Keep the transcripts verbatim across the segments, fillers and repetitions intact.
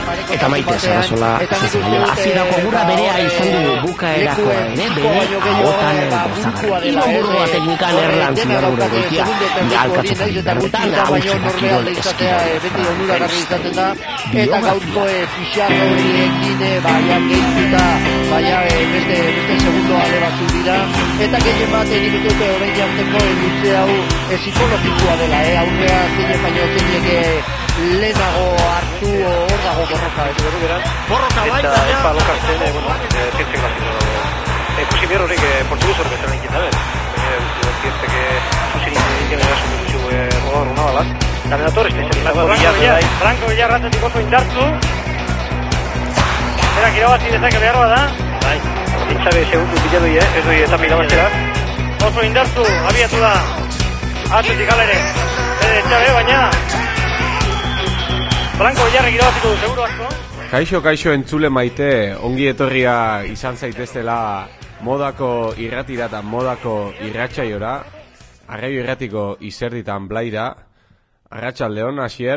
Eta Maite Sarasola esatzen dio azirako gura berea izan du bukaerako ere bere ahotan gozagarri. Iburua teknikan erlan zinar gure goitia alkatzo bertan hautsera kirol eskira. Eta gaurko fixarro horiekin baina gehituta, baina beste segundo ale batzuk dira. Eta gehien bat egin dute horrein jarteko luze hau psikologikoa dela, aurrea zein baino zeinek lehenago hartu hor dago borroka. Borroka bai, eta epa lokartzen, bueno, zientzek bazio. Ikusi behar horrek portuguz horrek ezaren egin dabe. Zientzek zuzin egin erasun dutxu rodar una balaz. Eta medator espezializako Villar. Franco Villar ratetik oso indartzu. Berak irabazi dezake behar bada. Bai, intzabe segundu biladu ez doi eta milabazera. Oso indartzu, abiatu da. Atletik alere. Bede etxabe, baina Franco Villarrek irabaziko du, seguro asko. Kaixo, kaixo entzule Maite, ongi etorria izan zaiteztela modako irratira eta modako irratsaiora. Arraio irratiko izerditan blaira. Arratsaldeon, Asier.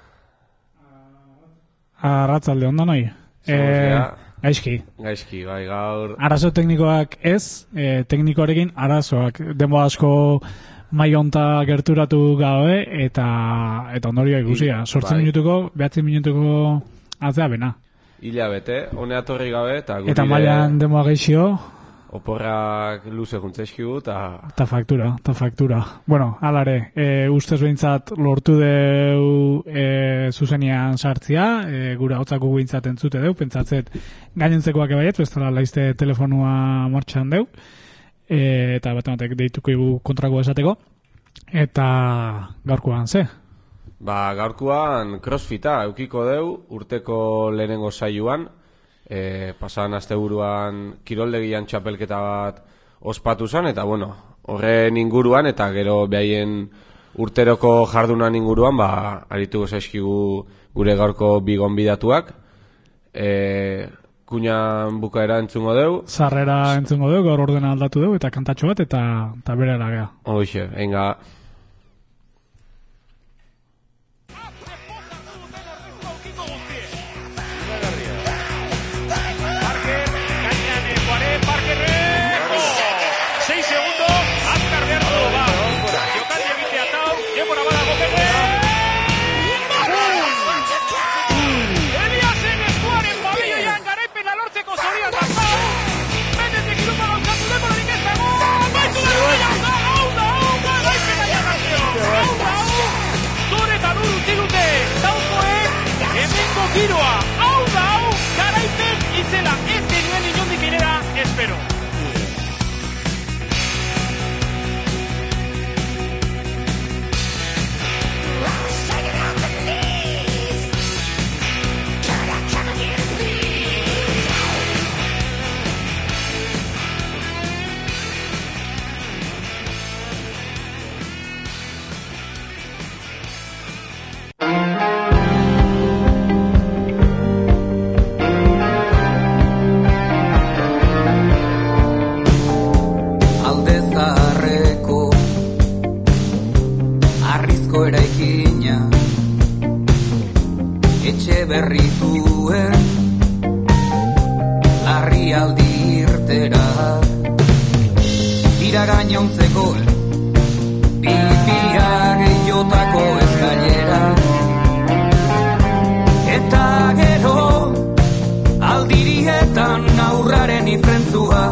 Arratsaldeon da noi. Eh, gaizki. Gaizki, bai, gaur. Arazo teknikoak ez, eh, teknikoarekin arazoak. Demo asko maionta gerturatu gabe eta eta ondorio ikusia. Sortzen bai. Minutuko, behatzen minutuko atzea bena. Ila bete, honea torri gabe eta gurire... Eta mailan demoa geixio. Oporrak luze juntzeskigu eta... Ta faktura, ta faktura. Bueno, alare, e, ustez behintzat lortu deu e, zuzenian sartzia, e, gura hotzako behintzat entzute deu, pentsatzet gainentzekoak ebaiet, bestela laizte telefonua martxan deu, e, eta bat ematek deituko igu kontrako esateko, eta gaurkoan ze? Ba, gaurkoan crossfita eukiko deu, urteko lehenengo saioan, E, pasan asteburuan kiroldegian txapelketa bat ospatu zen, eta bueno, horren inguruan eta gero behaien urteroko jardunan inguruan, ba, arituko zaizkigu gure gaurko bi gonbidatuak. E, kuñan bukaera entzungo deu. Sarrera entzungo deu, gaur ordena aldatu deu, eta kantatxo bat, eta, eta bere eragea. Hoxe, enga... Giroa, hau da hau, garaipen izela, ez genuen inondik inera, espero. Berrituen larrialdi irtera dira gainontzeko pipiak jotako eskailera eta gero aldirietan aurraren ifrentzua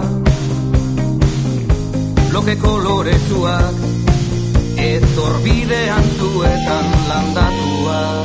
bloke koloretsuak etorbidean zuetan landatuak.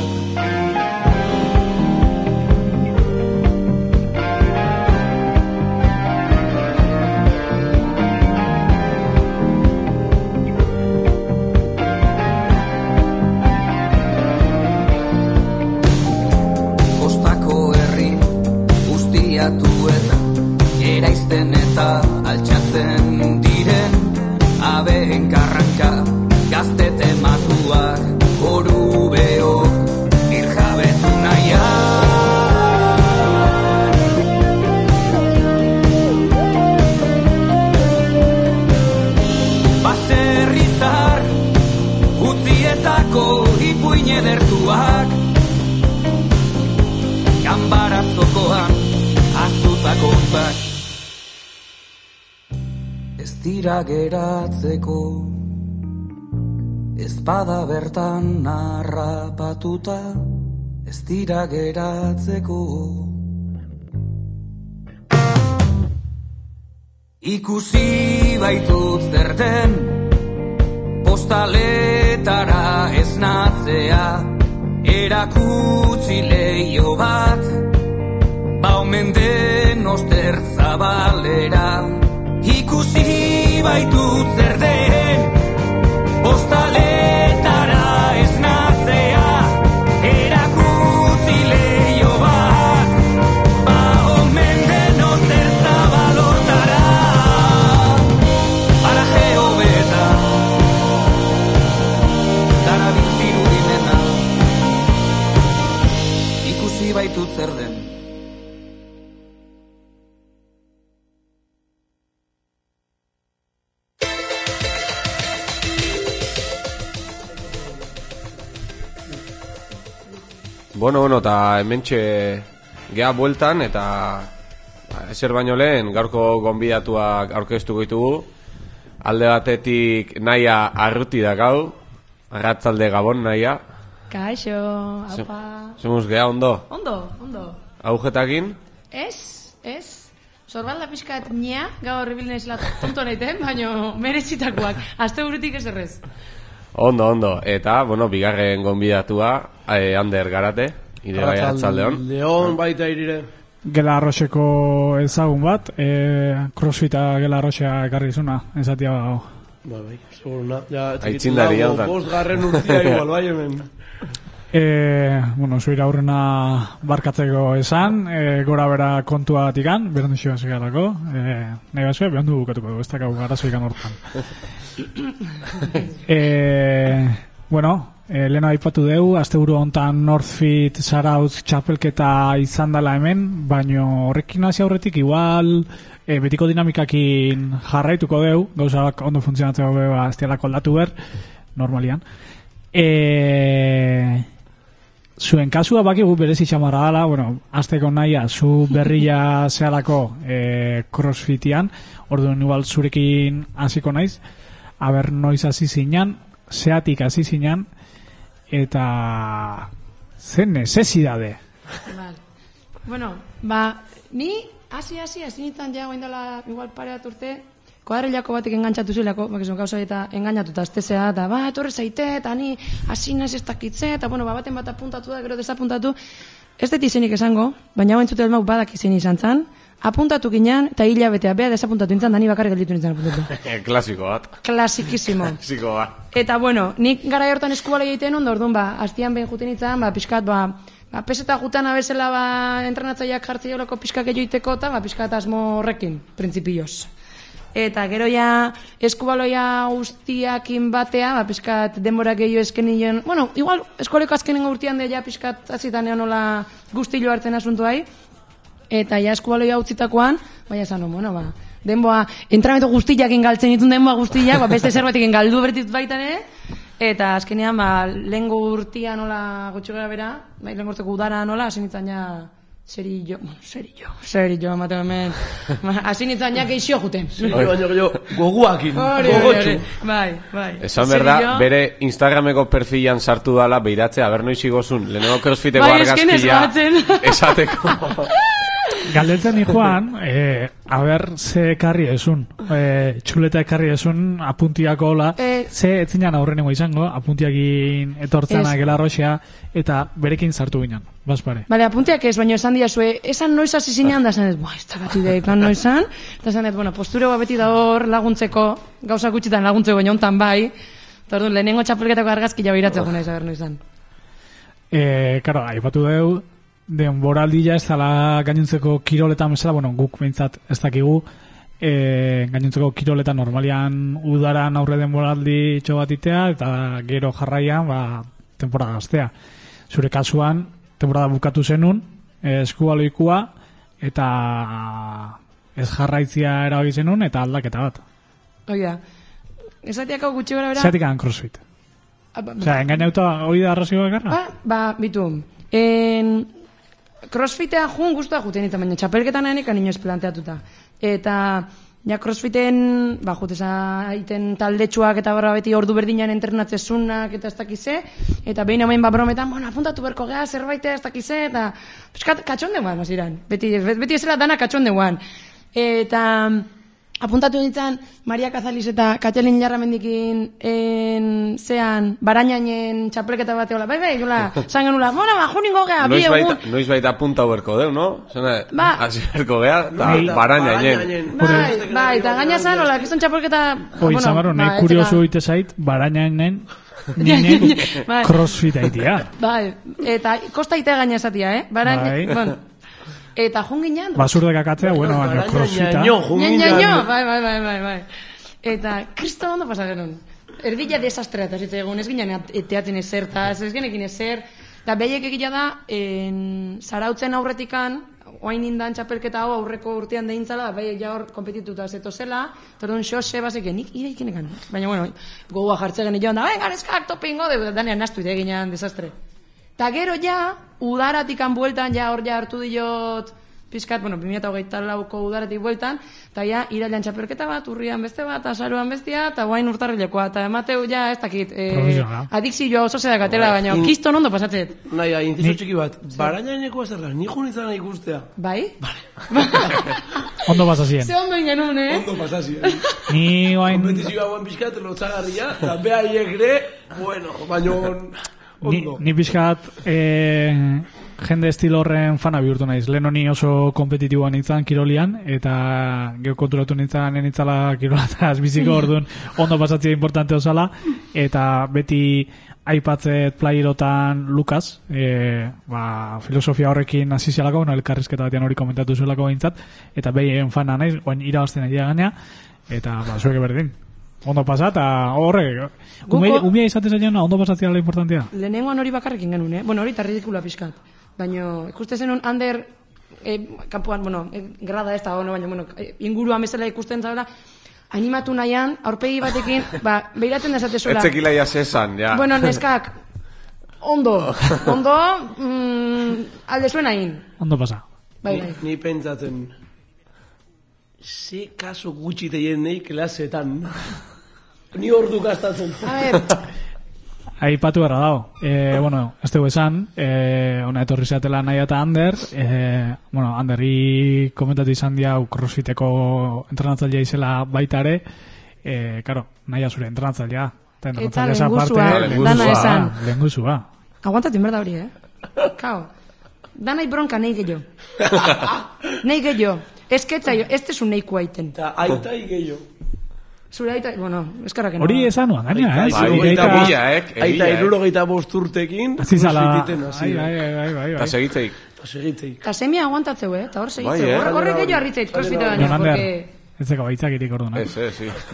Eraizten eta altxatzen diren abeen karranka gazte tematuak horu beok birjabetu nahian baserrizar utzietako ipuin edertuak barazokoan aztutako zak ez dira geratzeko ezpada bertan narrapatuta ez dira geratzeko ikusi baitut zer den postaletara esnatzea erakutsi leio bat baumen den oster zabalera ikusi baitut zer den postaletara esnatzea erakutsi leio bat baumen den oster zabalotara paraje hobeta darabiltin udimena ikusi baitut zer den Bueno, bueno, eta hementxe geha bueltan, eta ba, ezer baino lehen, gaurko gonbidatuak aurkeztuko ditugu. Alde batetik Naia Arruti da gau, arratzalde gabon, Naia. Kaixo, apa. Zemuz geha, ondo? Ondo, ondo. Agujetakin? Ez, ez. Sorbalda pixkat nia, gaur ibilin ezela tonto naiten, baina merezitakoak. Aste burutik ez errez. Ondo, ondo. Eta, bueno, bigarren gonbidatua, eh, Ander Garate, ire bai arratzaldeon. Leon baita irire. Gela arroxeko ezagun bat, e, crossfita gela arroxea ekarri izuna, ezatia bago. Ba, bai, seguruna. Ja, Aitzindari hau da. Bost garren urtia igual, bai, hemen. E, bueno, zuira aurrena barkatzeko esan, e, gora bera kontua batikan, berandu xioa zegarako, e, nahi bazue, berandu bukatuko dugu, ez dakau garazoikan hortan. e, bueno, e, lehena aipatu dugu, asteburu hontan Northfit Zarautz txapelketa izan dela hemen, baino horrekin hasi aurretik igual e, betiko dinamikakin jarraituko dugu, gauzak ondo funtzionatzeko beba ez dialako aldatu ber, normalian. E, zuen kasua bakigu berezi xamarra dela, bueno, azteko naia, zu berria zehalako e, crossfitian, orduan igual zurekin hasiko naiz, aber noiz hasi zinan, zeatik hasi zinan, eta zen necesidade. Vale. Bueno, ba, ni hasi hasi hasi nintzen ja goindala igual pare bat urte, koadrilako batek engantzatu zuelako, bakizun gauza eta engainatuta aztezea, eta ba, etorre zaite, eta ni hasi naiz ez dakitze, eta bueno, ba, baten bat apuntatu da, gero desapuntatu, ez dut izenik esango, baina hau entzute elmauk badak izen izan zan, apuntatu ginean, eta hilabetea, bea desapuntatu nintzen, da ni bakarrik gelditu nintzen apuntatu. Klasiko bat. Klasikisimo. Klasiko bat. Eta bueno, nik gara hortan eskubala egiten ondo, orduan, ba, aztian behin juten nintzen, ba, pixkat, ba, ba, peseta jutan abezela, ba, entrenatzaileak jartzi jolako pixkak egiteko, eta, ba, pixkat asmo horrekin, printzipioz. Eta gero ja, eskubaloia guztiakin batea, ba, pixkat denbora gehiago esken nion, bueno, igual, eskoleko azkenengo urtean de ja pixkat azitan egon nola guztilo hartzen asuntu hai, eta ja eskubaloia utzitakoan, baina esan, no, bueno, ba, denboa, entrenamentu guztiakin galtzen ditun denboa guztiak, ba, beste zerbatiken galdu bertitut baitan, eh? Eta azkenean, ba, lehengo urtia nola gutxo gara bera, bai, lehengo urteko udara nola, hasi nintzen ja, seri jo, seri jo, seri jo, ematen hemen, hasi nintzen ja geixio juten. Seri jo, baina jo, goguakin, gogotxu. Bai, bai. Esan berda, bere Instagrameko perfilan sartu dala, beiratzea, aber noiz igozun, lehenengo crossfiteko bai, argazkia esateko. Galdetzen ni Juan, eh, a ber, ze ekarri esun, eh, txuleta ekarri esun apuntiako hola, eh, ze etzinan aurrenengo izango, apuntiakin etortzena gela roxea, eta berekin sartu ginen, bazpare. Bale, apuntiak ez, baina esan diazue, esan noiz hasi zinean, da esan ez, buah, ez da gati deik lan noizan, da esan ez, bueno, postureo beti da hor laguntzeko, gauza gutxitan laguntzeko, baina hontan bai, eta orduan, lehenengo txapelketako argazki jabeiratzeko nahiz, aber noizan. Eh, karo, aipatu dugu, denboraldia ez dela gainontzeko kiroletan bezala, bueno, guk behintzat ez dakigu, e, gainontzeko kiroletan normalian udaran aurre denboraldi itxo bat itea, eta gero jarraian, ba, temporada gaztea. Zure kasuan, temporada bukatu zenun, e, eskubaloikua, eta ez jarraitzia erabaki zenun, eta aldaketa bat. Oida, esatiak hau gutxi gara bera? Zatik hagan crossfit. Osea, engainauta hori da arrazioa garra? Ba, ba, bitu, en... crossfitea jun guztua juten eta baina txapelketan nahenekan inoz planteatuta. Eta ja crossfiten, ba, juteza aiten taldetxuak eta barra beti ordu berdinan entrenatzezunak eta ez dakize, eta behin omen ba brometan, bueno, apuntatu berko geha, zerbaitea ez dakize, eta piskat katxondeguan, maziran. Beti, beti ezela dana katxondeguan. Eta apuntatu nintzen Maria Kazaliz eta Katxelin Jarramendikin en, zean barainainen txapelketa bate hola, bai, bai, hola, zangan nula, bueno, ba, juningo geha, bi egun. Noiz baita apunta berko deu, no? Zena, ba, hasi berko geha, eta barainainen. Bai, bai, eta gaina zan, hola, kiston txapelketa... Hoi, Zamaro, nahi kurioso oite zait, barainainen ninen crossfit aitia. Bai, eta kosta itea gaina esatia, eh? Barainainen, bueno... Eta junginan... Basurdek akatzea, bueno, baina crossfita. Ñaño, bai, bai, bai, bai, bai. Eta, kristo ondo pasa genuen. Erdila desastrea, eta zitzen egun, ez ginen teatzen ezertaz, ez genekin ezer. Eta behiek egila da, en, zarautzen aurretikan, oain indan txapelketa hau aurreko urtean deintzala, behiek ja hor kompetituta zeto zela, eta orduan xose basek, nik ireikenekan. Baina, bueno, gogoa jartze geni joan da, ben, garezkak topingo, de, danean nastu ite ginean desastre. Ta gero ja, udaratikan bueltan, ja hor ja hartu diot, pizkat, bueno, bi mila hogeita lauko udaratik bueltan, eta ja, irailan txapelketa bat, urrian beste bat, azaruan bestia, eta guain urtarrilekoa, eta emateu ja, ez dakit, eh, adikzioa oso zedak atela, baina, kiston ondo pasatzet. Nahi, inciso txiki bat, barainaineko azerra, ni jun izan ikustea. Bai? Ondo pasazien. Ze ondo ingenun, eh? Ondo pasazien. Ni guain... Kompetizioa guain pizkat, lotzagarria, eta beha iegre, bueno, baino... Ni, ni pixkat eh, jende estilo horren fana bihurtu naiz. Lehen honi oso kompetitiboan nintzen kirolian, eta geokonturatu nintzen nenitzala kirolataz biziko orduan ondo pasatzea importante osala, eta beti aipatzet playerotan Lukas, eh, ba, filosofia horrekin hasi zialako, bueno, elkarrizketa batean hori komentatu zuelako behintzat, eta behien fana naiz, oain irabazten nahi ganea, eta ba, zueke berdin. Ondo pasa, eta horre, umia izate zailan, ondo pasatzea la importantia? Lehenengoan hori bakarrekin genuen, eh? Bueno, hori eta ridikula pixkat. Baina, ikusten zenun, Ander, eh, kampuan, bueno, eh, grada ez da, bueno, baina, bueno, eh, inguruan bezala ikusten zabela, animatu nahian, aurpegi batekin, ba, behiratzen desate zuela. Etzekila ja zesan, ja. Bueno, neskak, ondo, ondo, mm, alde zuen hain. Ondo pasa. Bai, bai. Ni, ni pentsatzen, ze kaso gutxi teien nahi klasetan. Ni ordu gastatzen. A ver... Aipatu berra dago. Eh, bueno, ez dugu esan, eh, ona etorri zeatela nahi eta Ander, eh, bueno, Anderri komentatu izan dia crossfiteko entrenatzailea izela baita ere, eh, karo, nahi azure entrenatzailea. Eta lehenguzua, dana esan. Lehenguzua. Aguantatzen berda hori, eh? Kao. Danai bronka nahi gehiago. Nahi gehiago. Ez ketzaio, ez tezu nahiko aiten. Eta aitai gehiago. Zure aita, bueno, eskarraken. Hori esan nuan, gaina, eh? Aita irurogeita bosturtekin, crossfititen hasi. Ai, ai, ai, ai. Eta segitzeik. Eta segitzeik. Eta semia aguantatzeu, eh? Eta hor segitzeu. Horre gehiago arritzeit, crossfita baina, porque... Ez zeko baitzak irik orduan, eh? Ez, ez,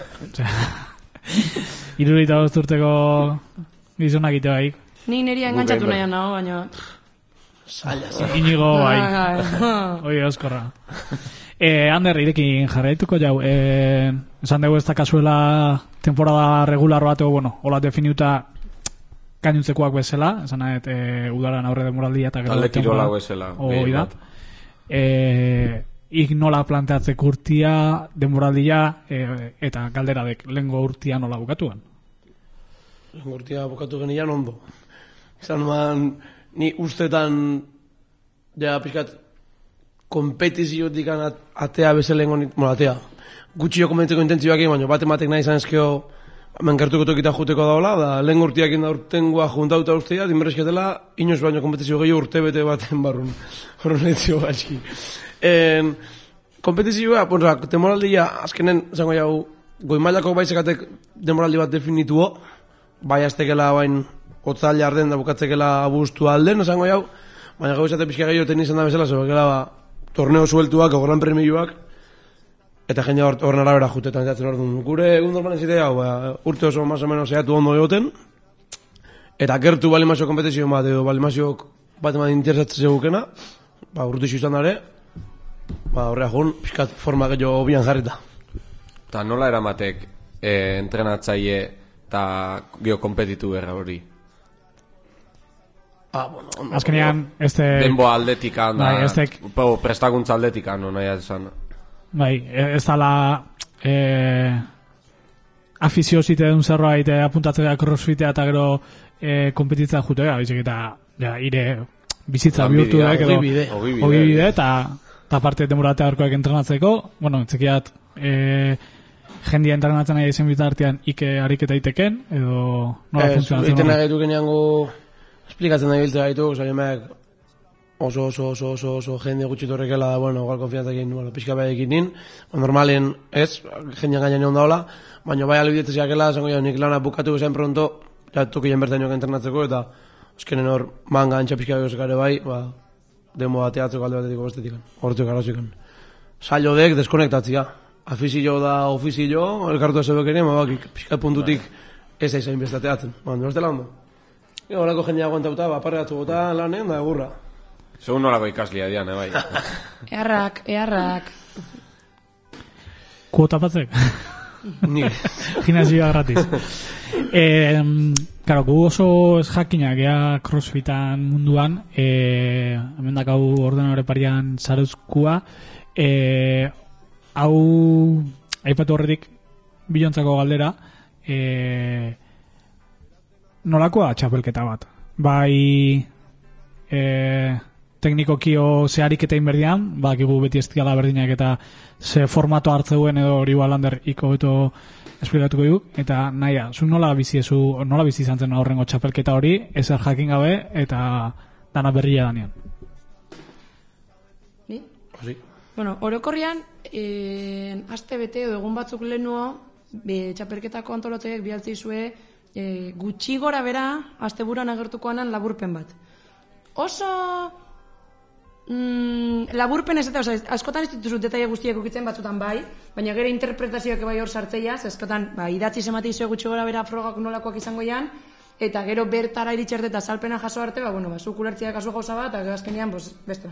sí. Irurogeita bosturteko gizonak ite baik. Nik neria engantzatu nahian nago, baina... Zaila, zaila. Inigo, bai. Oi, oskorra. Eh, Ander, irekin jarraituko jau. Eh, esan dugu ez da kasuela temporada regular bat, bueno, hola definiuta gainuntzekoak bezala, esan nahet, eh, udaran aurre demoraldia eta gero talde kirola bezala. Hoi da. Eh, ik nola planteatzek urtia, demoraldia, eh, eta galderadek, lehengo urtia nola bukatuan? Lehengo urtia bukatu genian ondo. Izan man, ni ustetan, ja, pixkat, kompetiziotik atea bezelengo, bueno, atea. Gutxio komentzeko intentzioak egin, baina bate matek nahi izan ezkeo menkartuko tokita juteko daola, da lehen urtiak inda urtengoa juntauta ustea, dinberrezketela, inoz baino kompetizio gehiago urte bete baten barrun. Horren etzio batxi. En, kompetizioa, bueno, demoraldia, azkenen, zango jau, goimailako baizekatek demoraldi bat definituo, bai aztekela bain otzaila arden da bukatzekela abuztu alden, zango jau, baina gau izate pixka gehiago teni izan da bezala, zebekela ba, torneo sueltuak, o gran premioak, eta jendea horren arabera jutetan jatzen orduan. Gure egun norman ezitea, ba, urte oso más o menos zehatu ondo egoten, eta gertu balimazio kompetizio bat, edo balimazio bat eman interesatzen zegukena, ba, urte izan dara, ba, horrea joan, pixkat forma gehiago bian jarrita. Eta nola eramatek eh, entrenatzaile eta geokompetitu erra hori? Ah, bueno, ondo. Azkenean, este... Denbo aldetikan da, bai, estek... prestakuntza aldetikan, no nahi esan. Bai, ez dala... Eh, afizio zite duen zerbait apuntatzea crossfitea eta gero eh, kompetitza jutea, baizik eta ja, ire bizitza bihurtu da, edo ogibide, eta eta parte demorate arkoak entrenatzeko, bueno, entzekiat eh, jendia entrenatzen nahi izen bitartean ike ariketa iteken, edo nola eh, funtzionatzen? Iten nahi duken eango esplikatzen nahi biltzea gaitu, zailemaek oso oso oso oso oso jende gutxi torrekela da, bueno, igual konfiantzakin, bueno, pixka behaekin nin, normalen ez, jendean gainean egon daola, baina bai albidetzez jakela, zango ja, nik lana bukatu bezain pronto, ja, tokien bertain joak entrenatzeko, eta azkenen hor, manga antxa pixka behozekare bai, ba, demo bateatzeko alde batetiko bestetik, horretu ekaratzikan. Sailo dek, deskonektatzia, afizio da ofizio, elkartu ez ebek ere, ma bakik, pixka puntutik ez aizain bestateatzen, ba, no ez dela ondo. Ego, lako jendea aguantauta, ba, parregatzu gota lanen, da egurra. Segun nolako ikaslia dian, eh, bai. Earrak, earrak. Kuota batzek? Ni. Gimnasioa gratis. eh, claro, gu oso ez jakinak ea crossfitan munduan, eh, hemen dakau ordenadore parian zaruzkua, eh, hau aipatu horretik bilontzako galdera, eh, nolakoa txapelketa bat? Bai... Eh, teknikokio ze ariketa inberdian, bakigu beti ez diala berdinak eta ze formato hartzeuen edo hori balander iko beto esplikatuko du, eta naia, zu nola bizi ezu, nola bizi izan zen horrengo txapelketa hori, ezer jakin gabe eta dana berria danean. Ni? Sí. Bueno, orokorrian, eh, aste bete edo egun batzuk lehenuo, be, txapelketako antolotzeek bialtzi zue, eh, gutxi gora bera, asteburuan agertukoanan laburpen bat. Oso... Mm, laburpen ez eta, oza, askotan ez dituzu detaile guztiak ukitzen batzutan bai, baina gero interpretazioak bai hor sartzeiaz, askotan, ba, idatzi zemati izue gutxi gora bera frogak nolakoak izango jan, eta gero bertara iritxerte eta salpena jaso arte, ba, bueno, ba, zuk ulertzea kasu gauza bat, eta azkenean, pues, beste.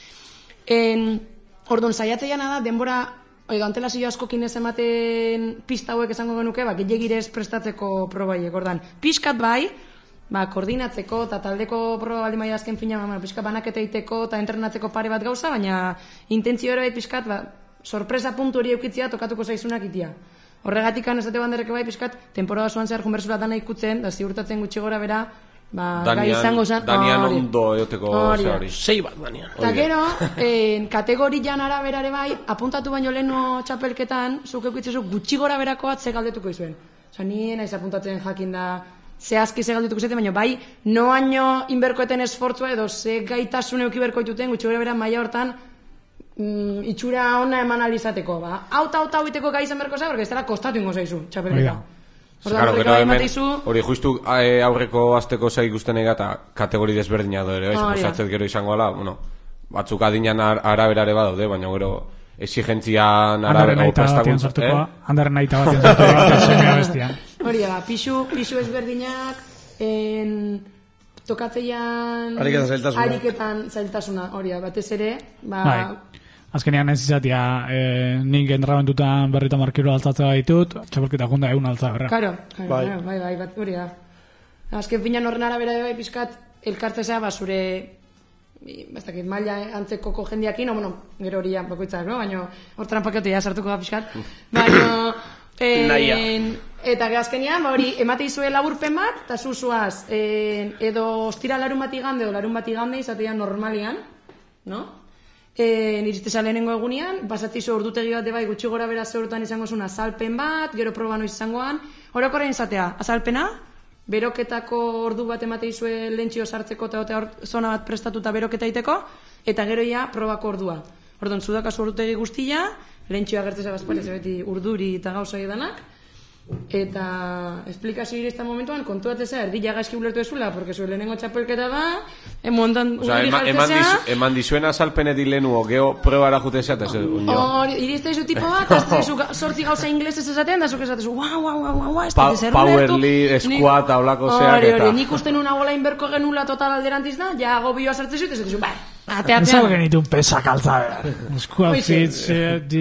En, orduan, saiatzeiana da, denbora, oiga, antelazio askokin ez ematen pista hauek esango genuke, ba, gehiagirez prestatzeko probaiek, ordan, pixkat bai, ba, koordinatzeko eta taldeko proba baldin maia azken fina, ba, pixkat banaketa iteko eta entrenatzeko pare bat gauza, baina intentzio ere bai pixkat, ba, sorpresa puntu hori eukitzia tokatuko zaizunak itia. Horregatik anezate banderreke bai pixkat, temporada zuan zehar junbersura dana ikutzen, da ziurtatzen gutxi gora bera, ba, gai izango zen. Danian ondo eoteko hori. Sei bat, Danian. Eta gero, en, kategorian araberare bai, apuntatu baino lehenu txapelketan, zuk eukitzezu gutxi gora berakoat ze galdetuko izuen. Osa, nien naiz apuntatzen jakin da, zehazki ze galdituko zete, baina bai, noaino inberkoeten esfortzua edo ze gaitasun euki berko dituten, gutxi gara bera maila hortan mm, itxura ona eman alizateko. Ba. Auta, auta, hauiteko gai izan berko za, porque ez dara kostatu ingo zaizu, txapelketa. Claro, gero hemen, hori justu aurreko azteko zai ikusten ega eta kategori desberdina do ere, suposatzet gero izango ala, bueno, batzuk adinan araberare badaude, baina gero exigentzian arabera prestakuntza. Handaren nahi tabatzen zartu hori da, pixu, pixu ezberdinak, en, tokatzeian ariketan zailtasuna, ariketan zailtasuna, hori da, batez ere, ba... Bai. Azkenean ez izatea, eh, nik entramentutan berrita markiro altzatzea ditut, txapelketa junda egun altza berra. Karo, bai, bai, bai, bat, hori da. Azken finan horren arabera bai pixkat, elkartzea, ba, zure, bastakit, maila antzekoko jendiakin, no, bueno, gero hori bakoitzak, no? Baina hor trampakotea sartuko da pixkat. Baina... En, eta azkenean, ba hori, emate izue laburpen bat, eta zuzuaz, en, edo ostira larun bat igande, edo larun bat igande izatean normalian, no? En, iristeza lehenengo egunean, pasatzizu ordutegi bat bai gutxi gora bera zeurutan izango zuen azalpen bat, gero proba noiz izangoan, orokorrean izatea, azalpena, beroketako ordu bat emate izue lentxio sartzeko eta zona bat prestatuta beroketa iteko, eta gero ia probako ordua. Orduan, zudakazu ordutegi guztia, lentxioa gertzeza bazpare, beti urduri eta gauza edanak, eta esplikazio irezta momentuan kontuatzea erdila gaizki ulertu ezula, porque zuen lehenengo txapelketa da, emontan urduri jartzea. Eman dizuen azalpen edilenu, geho probara jutezea, eta zer, unio. Irezta izu tipo bat, aztezu sortzi gauza inglesez esaten, da zuk esatezu, guau, guau, guau, guau, ez dut ezer ulertu. Power lead, squat, haulako zeak, eta... Hori, nik usten una gola inberko genula total alderantiz da, ja gobioa sartzezu, eta esatezu, bai, ateatzean. Ez algen itun pesak altza, eskuat fitz, dit...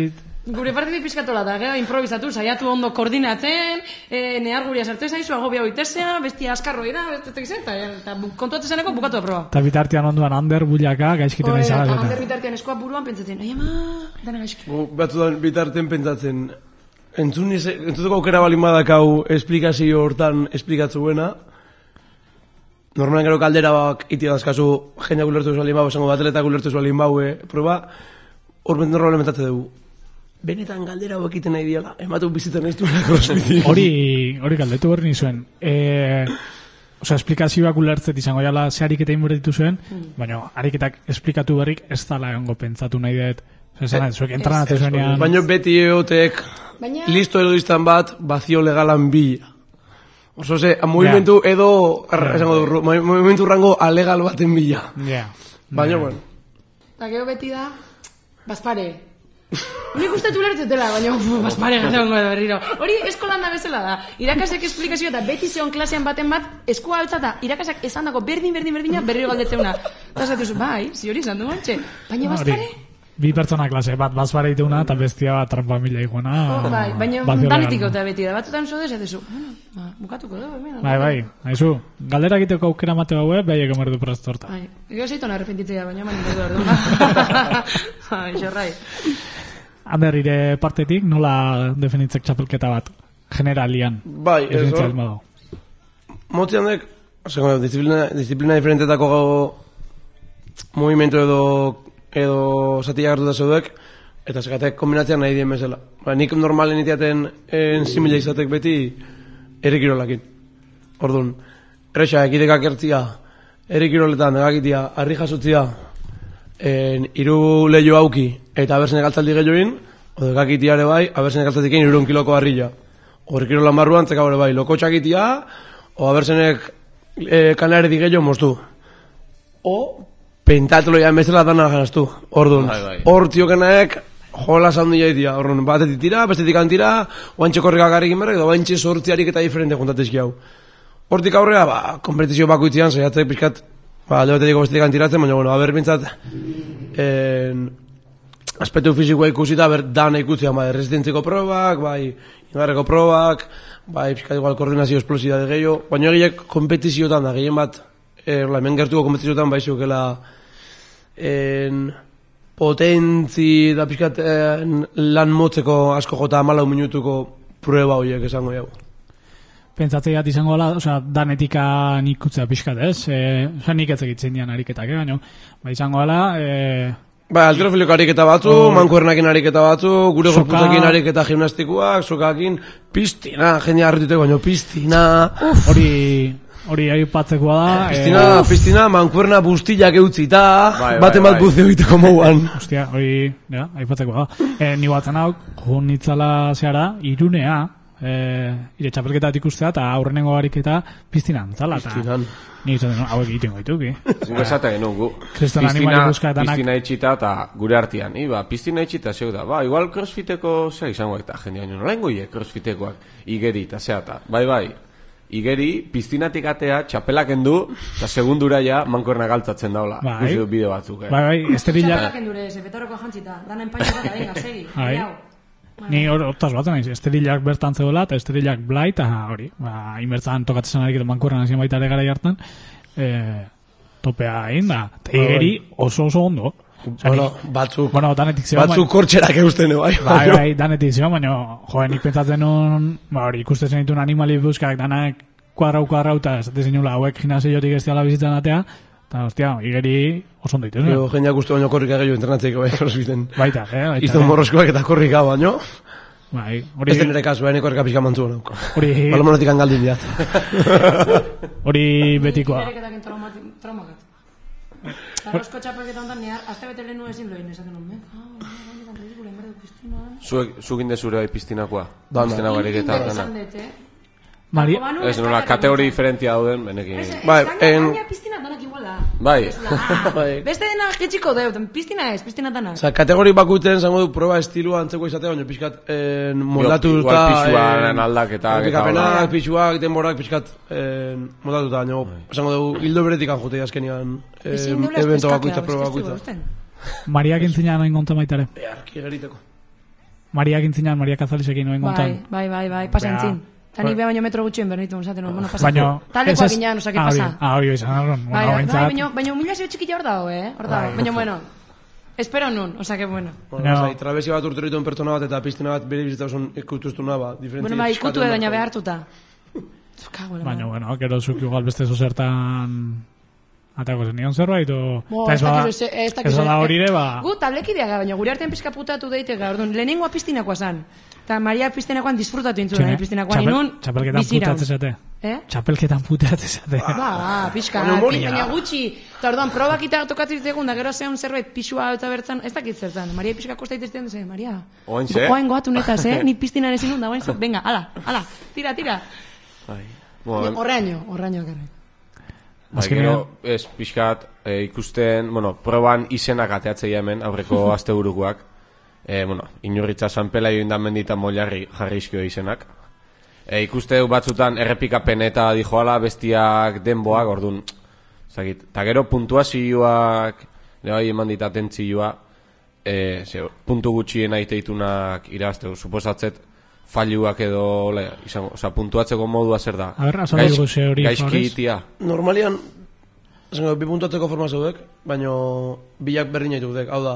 Gure partidik pizkatola da, gero improvisatu, saiatu ondo koordinatzen, e, nehar guria sartu zaizu, agobia oitesea, bestia askarro ira, bestetek zen, eta kontuatzen zeneko bukatu da proba. Eta bitartean onduan Ander bulaka, gaizkiten Oe, izan. eta Ander bitartean eskoa buruan pentsatzen, ai ama, dana gaizki. Batzutan bitartean pentsatzen, entzuteko aukera balin badakau esplikazio hortan esplikatzuena, normalen gero kaldera bak iti dazkazu, jendeak ulertu zualin bau, esango atletak ulertu zualin bau, proba, hor normalen mentatzen dugu. Benetan galdera hau ekiten nahi diala, ematu bizitzen ez duela crossfiti. Hori, hori galdetu hori nizuen. E, Osa, esplikazioak ulertzet izango jala ze ariketa inbertitu zuen, mm. baina ariketak esplikatu berrik ez dala egongo pentsatu nahi dut. Zezan, eh, zuek entrenatzen zuenean... Baina beti egotek, baina... listo edo izan bat, bazio legalan bila. Oso ze, movimentu yeah. edo, yeah. esango du, movimentu rango alegal baten bila. Yeah. Baina, yeah. bueno. Eta gero beti da, bazpare. Nik uste tulertzetela, baina bazpare gazean gara berriro. Hori eskolan da bezala da. Irakasek esplikazio eta beti zeon klasean baten bat, eskua hau eta irakasak esan dako berdin, berdin, berdina berriro galdetzeuna. Eta zatuzu, bai, zi hori izan du mantxe. Baina bazpare? Bi pertsona klase, bat bazpare iteuna eta bestia bat trampa mila iguana. Oh, bai, baina danetik eta beti da. Batzutan zode, zatezu, bueno, bukatuko da, hemen. Bai, bai, haizu, galdera egiteko aukera mate gaue, behaiek emerdu prastorta. Bai, ego zeiton arrepentitzea, baina manin berdu ardu. Bai, xorrai. Ander, ire partetik, nola definitzek txapelketa bat, generalian? Bai, ez hor. Motzian dek, disiplina, disiplina diferentetako movimentu edo edo zatia gartuta zeuduek, eta zekatek kombinatzean nahi dien bezala. Ba, nik normalen itiaten simila izatek beti errikirolakin. Orduan, erresa, ekitekak ertzia, errikiroletan, egakitia, harri jasutzia, iru lehio auki, eta abertzen egaltzaldi gehioin, odo egakitiare bai, abertzen egaltzaldik egin irun kiloko harrilla. Horrikirolan barruan, zeka hori bai, loko txakitia, o abertzenek e, kanare digeio moztu. O, pentatelo ya mesela dana ganaztu, orduan. Hor tiokenaek, jola zaundu jaitia, orduan, batetik tira, bestetik antira, oantxe korrika garrikin berrek, edo oantxe sortziarik eta diferente juntatezki hau. Hortik aurrera, ba, kompetizio bakoitzean, zaiatzek pixkat, ba, alde batetik bestetik antiratzen, baina, bueno, haber bintzat, en, aspektu fizikoa ikusita, ber, dana ikutzea, bai, resistentziko probak, bai, ingarreko probak, bai, pixkat igual koordinazio esplosida de gehiago, baina egiek kompetiziotan da, gehien bat, e, hemen gertuko kompetiziotan, bai, zukela, en, potentzi da pixkat en, lan motzeko asko jota amalau minutuko prueba horiek esango jau. Pentsatzeiat izango ala, osea, danetikan ikutzea pixkat, ez? E, osea, nik ez egitzen dian ariketak, eh, baina, ba, izango ala, e... Ba, alterofiliko ariketa batzu, oh, mankuernakin ariketa batzu, gure gorputzekin ariketa gimnastikoak, sokakin, piztina, jendea harrituteko, baina piztina... Hori... Hori aipatzekoa da. Piztina, eh, piztina, mankuerna bustillak eutzita, bai, baten bat bai, buzio egiteko mouan. Hostia, hori, ja, aipatzekoa da. E, ni batzen hau, joan nitzala zehara, irunea, e, ire txapelketatik ustea, eta aurrenengo gariketa piztina antzala. Piztinan. Ni izaten, hau egiten goituki. Zingo esaten genuen gu. Piztina, piztina itxita eta gure artean. Iba, piztina itxita zeu da. Ba, igual crossfiteko zea izango eta jendea nio. Nola ingoie crossfitekoak igeri eta zea eta. Bai, bai. Igeri, piztinatik atea, txapelak endu, eta segundura ja mankorna galtzatzen daula. Bai. Kusi dut bideo batzuk, eh? Bai, bai, esterilak... Txapelak endure, zepetoroko jantzita, dana empaino bat, venga, segi. Bai. Ni hortaz batzen naiz, esterilak bertan zegoela, eta esterilak blai, eta hori, ba, inbertzan tokatzen arik eta mankorna nazien baita ere gara jartan, e, topea egin da, eta igeri oso oso ondo. Bueno, batzuk, bueno, danetik zegoen, batzuk kortxerak eusten, bai. Bai, bai, danetik zegoen, baina, joen, nik pentsatzen nun, ba, hori, ikustezen ditun animali buskak, danak kuadrau, kuadrau, eta esatezen nula, hauek gimnasiotik ez diala bizitzen atea, eta, hostia, igeri oso ondo ditu, no? Jendeak uste baino korrika gehiago internatzeiko, bai, crossfiten. Baita, eh, baita. Izan morroskoak eta korrika baino. Bai, hori... Ez denere kasu, baina korrika pixka mantzu honauko. Hori... Balomonetik angaldin diat. Hori betikoa. Traumakat. Arrosko txapelketan da, nehar, azte bete lehenu ezin loin, esaten hon, eh? Ah, baina, baina, ridikula, enberdu piztinan. Zugin dezure bai piztinakoa? Piztinakoa eriketa. Mari... Ez, nola, kategori diferentia dauden, benekin... Bai, en... piztina danak iguala. Bai. Beste dena jetxiko deut, piztina ez, piztina danak. Osa, kategori bakuiten, zango du, proba estilua antzeko izatea, baina pixkat moldatu eta... Igual pixuaren aldaketak eta... Pikapenak, pixuak, denborak, pixkat moldatu eta, baina, zango du, hildo beretik anjote azkenian evento bakuitza, proba bakuitza. Mariak entzinean hain gonta maitare. Beharki geriteko. Maria gintzinan, Maria Kazalisekin noen gontan. Bai, bai, bai, bai, pasentzin. Eta nik beha baino metro gutxien bernitun, zaten, bueno, pasa. Baina... Talekoak ginean, osake pasa. Ah, hori, izan, hori, baina, baina humilazio txikila hor dago, eh? Hor dago, baina, bueno, espero nun, osake, bueno. Bueno, no. Trabesia bat urterituen pertsona bat eta piztina bat bere bizita oson ikutuztu naba. Bueno, ma, ikutu edaina behartuta. Baina, bueno, gero zuk igual beste zuzertan... Atako zen nion zerbait, o... Bo, ez dakizu, ez da hori ere, ba... Gu tablekideaga, baina gure artean pizka putatu deitega, orduan, lehenengoa piztinakoa zan. Eta Maria piztinakoan disfrutatu intzuen, nahi piztinakoan inun, Txapelketan putatzezate. Eh? Txapelketan putatzezate. Ba, pizka, baina gutxi. Eta orduan, probakita tokatzen ditegun, da gero zeun zerbait pixua eta bertzan, ez dakit zertan. Maria pizka kosta itezten duzen, Maria. Oain ze? Oain goatu netaz, eh? Ni piztinan ezin nun, da oain zut, venga, ala, ala, tira, tira. Horreaino, horreaino gerri. Ba, gero, ez, pixkat, e, ikusten, bueno, proban izenak ateatzei hemen, aurreko azte burukoak. E, bueno, inurritza sanpela join dan menditan molarri jarrizkio izenak. E, ikuste batzutan errepikapen eta dijoala bestiak denboak, orduan, zagit. Ta gero puntuazioak, lebai eman ditaten zioa, e, ze, puntu gutxien aiteitunak irazteu, suposatzet, falluak edo, le, izango, oza, puntuatzeko modua zer da. A ber, azalai guze hori, gaizki itia. Normalian, zango, bi puntuatzeko forma zeudek, baina bilak berdin jaitu dek, hau da.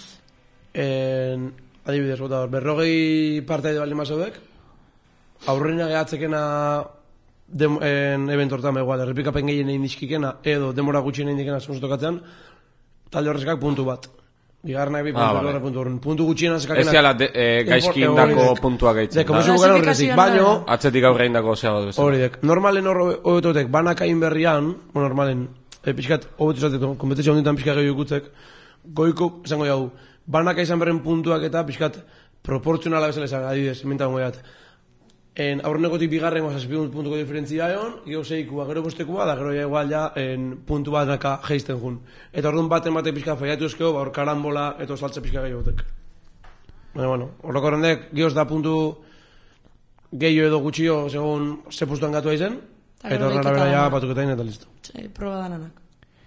En, adibidez, bota, berrogei parte edo baldin zeudek, aurrena gehatzekena dem, en eventortan begoa, errepikapen gehien egin dizkikena, edo demora gutxien egin dikena zonzotokatzean, talde horrezkak puntu bat. Bigarrenak bi puntu, ah, vale. puntu, puntu gutxien azkakena... Ez ziala eh, gaizki indako puntua gaitzen. Dek, komezu gukaren horrezik, baino... Atzetik aurre indako zeago dut. Hori dek, normalen horretotek, banakain berrian, bueno, normalen, e, pixkat, hobetu zatetu, kompetizio honditan pixka gehiago ikutzek, goiko, esango jau, banaka izan berren puntuak eta pixkat proportzionala bezala izan, adibidez, mintan goiat. En aurrenekotik bigarren zazpi puntuko diferentzia egon, gero zeikua, gero bostekua, da gero igual ja en puntu bat naka geizten jun. Eta orduan baten batek pixka faiatu ezkeo, ba hor karambola eta saltze pixka gehiotek. Baina, bueno, horreko horrendek, gehoz da puntu gehio edo gutxio, segun ze pustuan gatu aizen, eta horren arabera ja patuketain eta listo. Sí, proba dananak.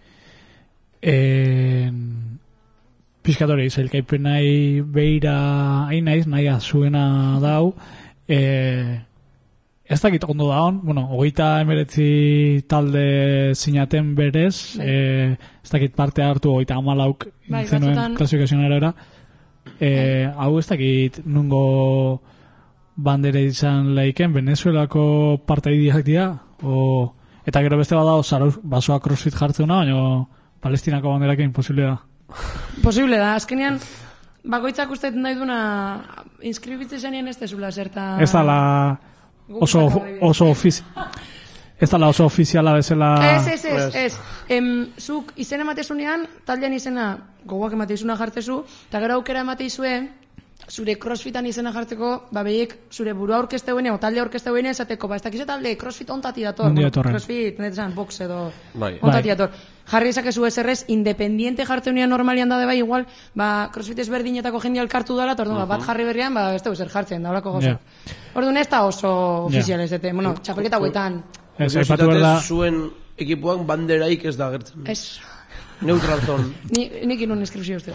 Eh, Piskatori, zailkaipen nahi beira hain naiz, nahi azuena dau, Eh, ez dakit ondo da hon, bueno, hogeita emeretzi talde zinaten berez, eh, ez dakit parte hartu hogeita amalauk bai, zenuen klasifikazionera, eh, hau ez dakit nungo bandera izan laiken, Venezuelako partaidiak dira, o, eta gero beste badao basoa crossfit jartzeuna, baina Palestinako banderakin posible da. Posible da, azkenean bakoitzak uste nahi duna inskribitze zenien ez tezula zerta... Ez da la oso, oso ofizi... Ez da la oso ofiziala bezala... Ez, ez, ez, ez. Em, zuk izen ematezunean, taldean izena gogoak emateizuna jartzezu, eta gero aukera emateizue, zure crossfitan izena jartzeko, ba behiek zure burua aurkezteuene, o talde aurkezteuene esateko, ba ez dakize talde crossfit ontati dator, bueno, crossfit, netzan, box edo bai. Ontati dator. Jarri esakezu ez errez, independiente jartzeunean normalian da de bai, igual, ba crossfit ezberdinetako jende alkartu dala, eta orduan, uh -huh. bat jarri berrian, ba ez zer jartzen, da horako gozo. Yeah. Orduan ez da oso ofizial ez dute, bueno, txapelketa huetan. Ez, aipatu berda... Zuen ekipuan banderaik ez da gertzen. Ez... Neutral zone. Ni, nik inun inskripzio uste.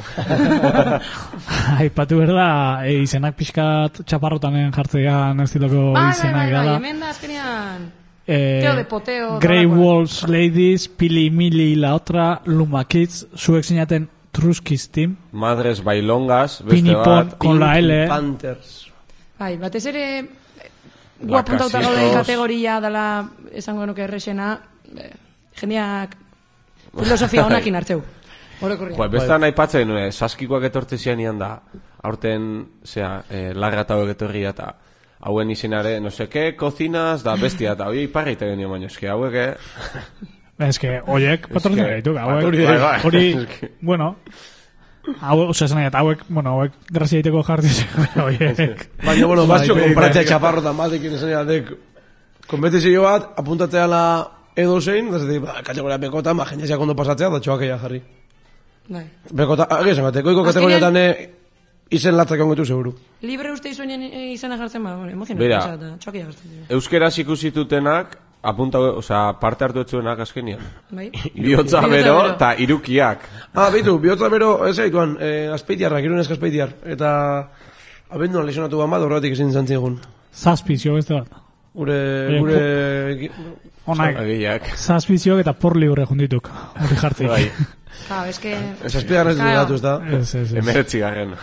Aipatu berda, e, izenak pixkat txaparrotanen jartzean estiloko izenak gala. Bai, bai, bai, hemen da azkenean... Eh, teo de poteo... Grey Wolves Ladies, Pili Mili la otra, Luma Kids, zuek zinaten Truskis Team. Madres Bailongas, beste Pinipon, bat. con la L. Panthers. Bai, batez ere... Guapuntauta gauden kategoria dala, esango nuke errexena, eh, jendeak... Filosofia honakin hartzeu. Orokorria. Ba, bestan nahi patzen, eh, saskikoak etortze zianian da, aurten, zera, eh, larra eta hauek etorria eta hauen izenare, no seke, kozinas da bestia, eta hoi parreite genio baino, eske hauek, eh? Eske, oiek, patronia gaitu, hauek, hori, bueno, hauek, ose, esan nahi, eta hauek, bueno, hauek, grazia iteko jartiz, oiek. Baina, bueno, bazio, konpratzea txaparrotan batekin esan nahi, kompetizio bat, apuntatzea la... edo zein, da zetik, ba, kategoria bekotan, ba, jendeziak ondo pasatzea, da txoakeia jarri. Bai. Bekota, agizan gate, koiko kategoriatan izen latzak ongetu seguru. Libre uste izuenien izena jartzen, ba, emozionatu, Bera, txoakeia jartzen. Euskeraz ikusitutenak, apunta, oza, parte hartu etzuenak azkenian. Bai. Bihotza bero, eta irukiak. Ah, bitu, bihotza bero, ez zaituan, eh, azpeitiarrak, irunezka azpeitiar, eta... Abenduan lesionatu bat, horretik ezin zantzien egun. Zazpizio, ez da bat. Gure, gure... Onak, zazpiziok eta por libre jundituk, hori jartzik. Bai. Claro, es que... Ez azpiagan ez dut ez da. Ez, ez, ez. Emeretzi garen.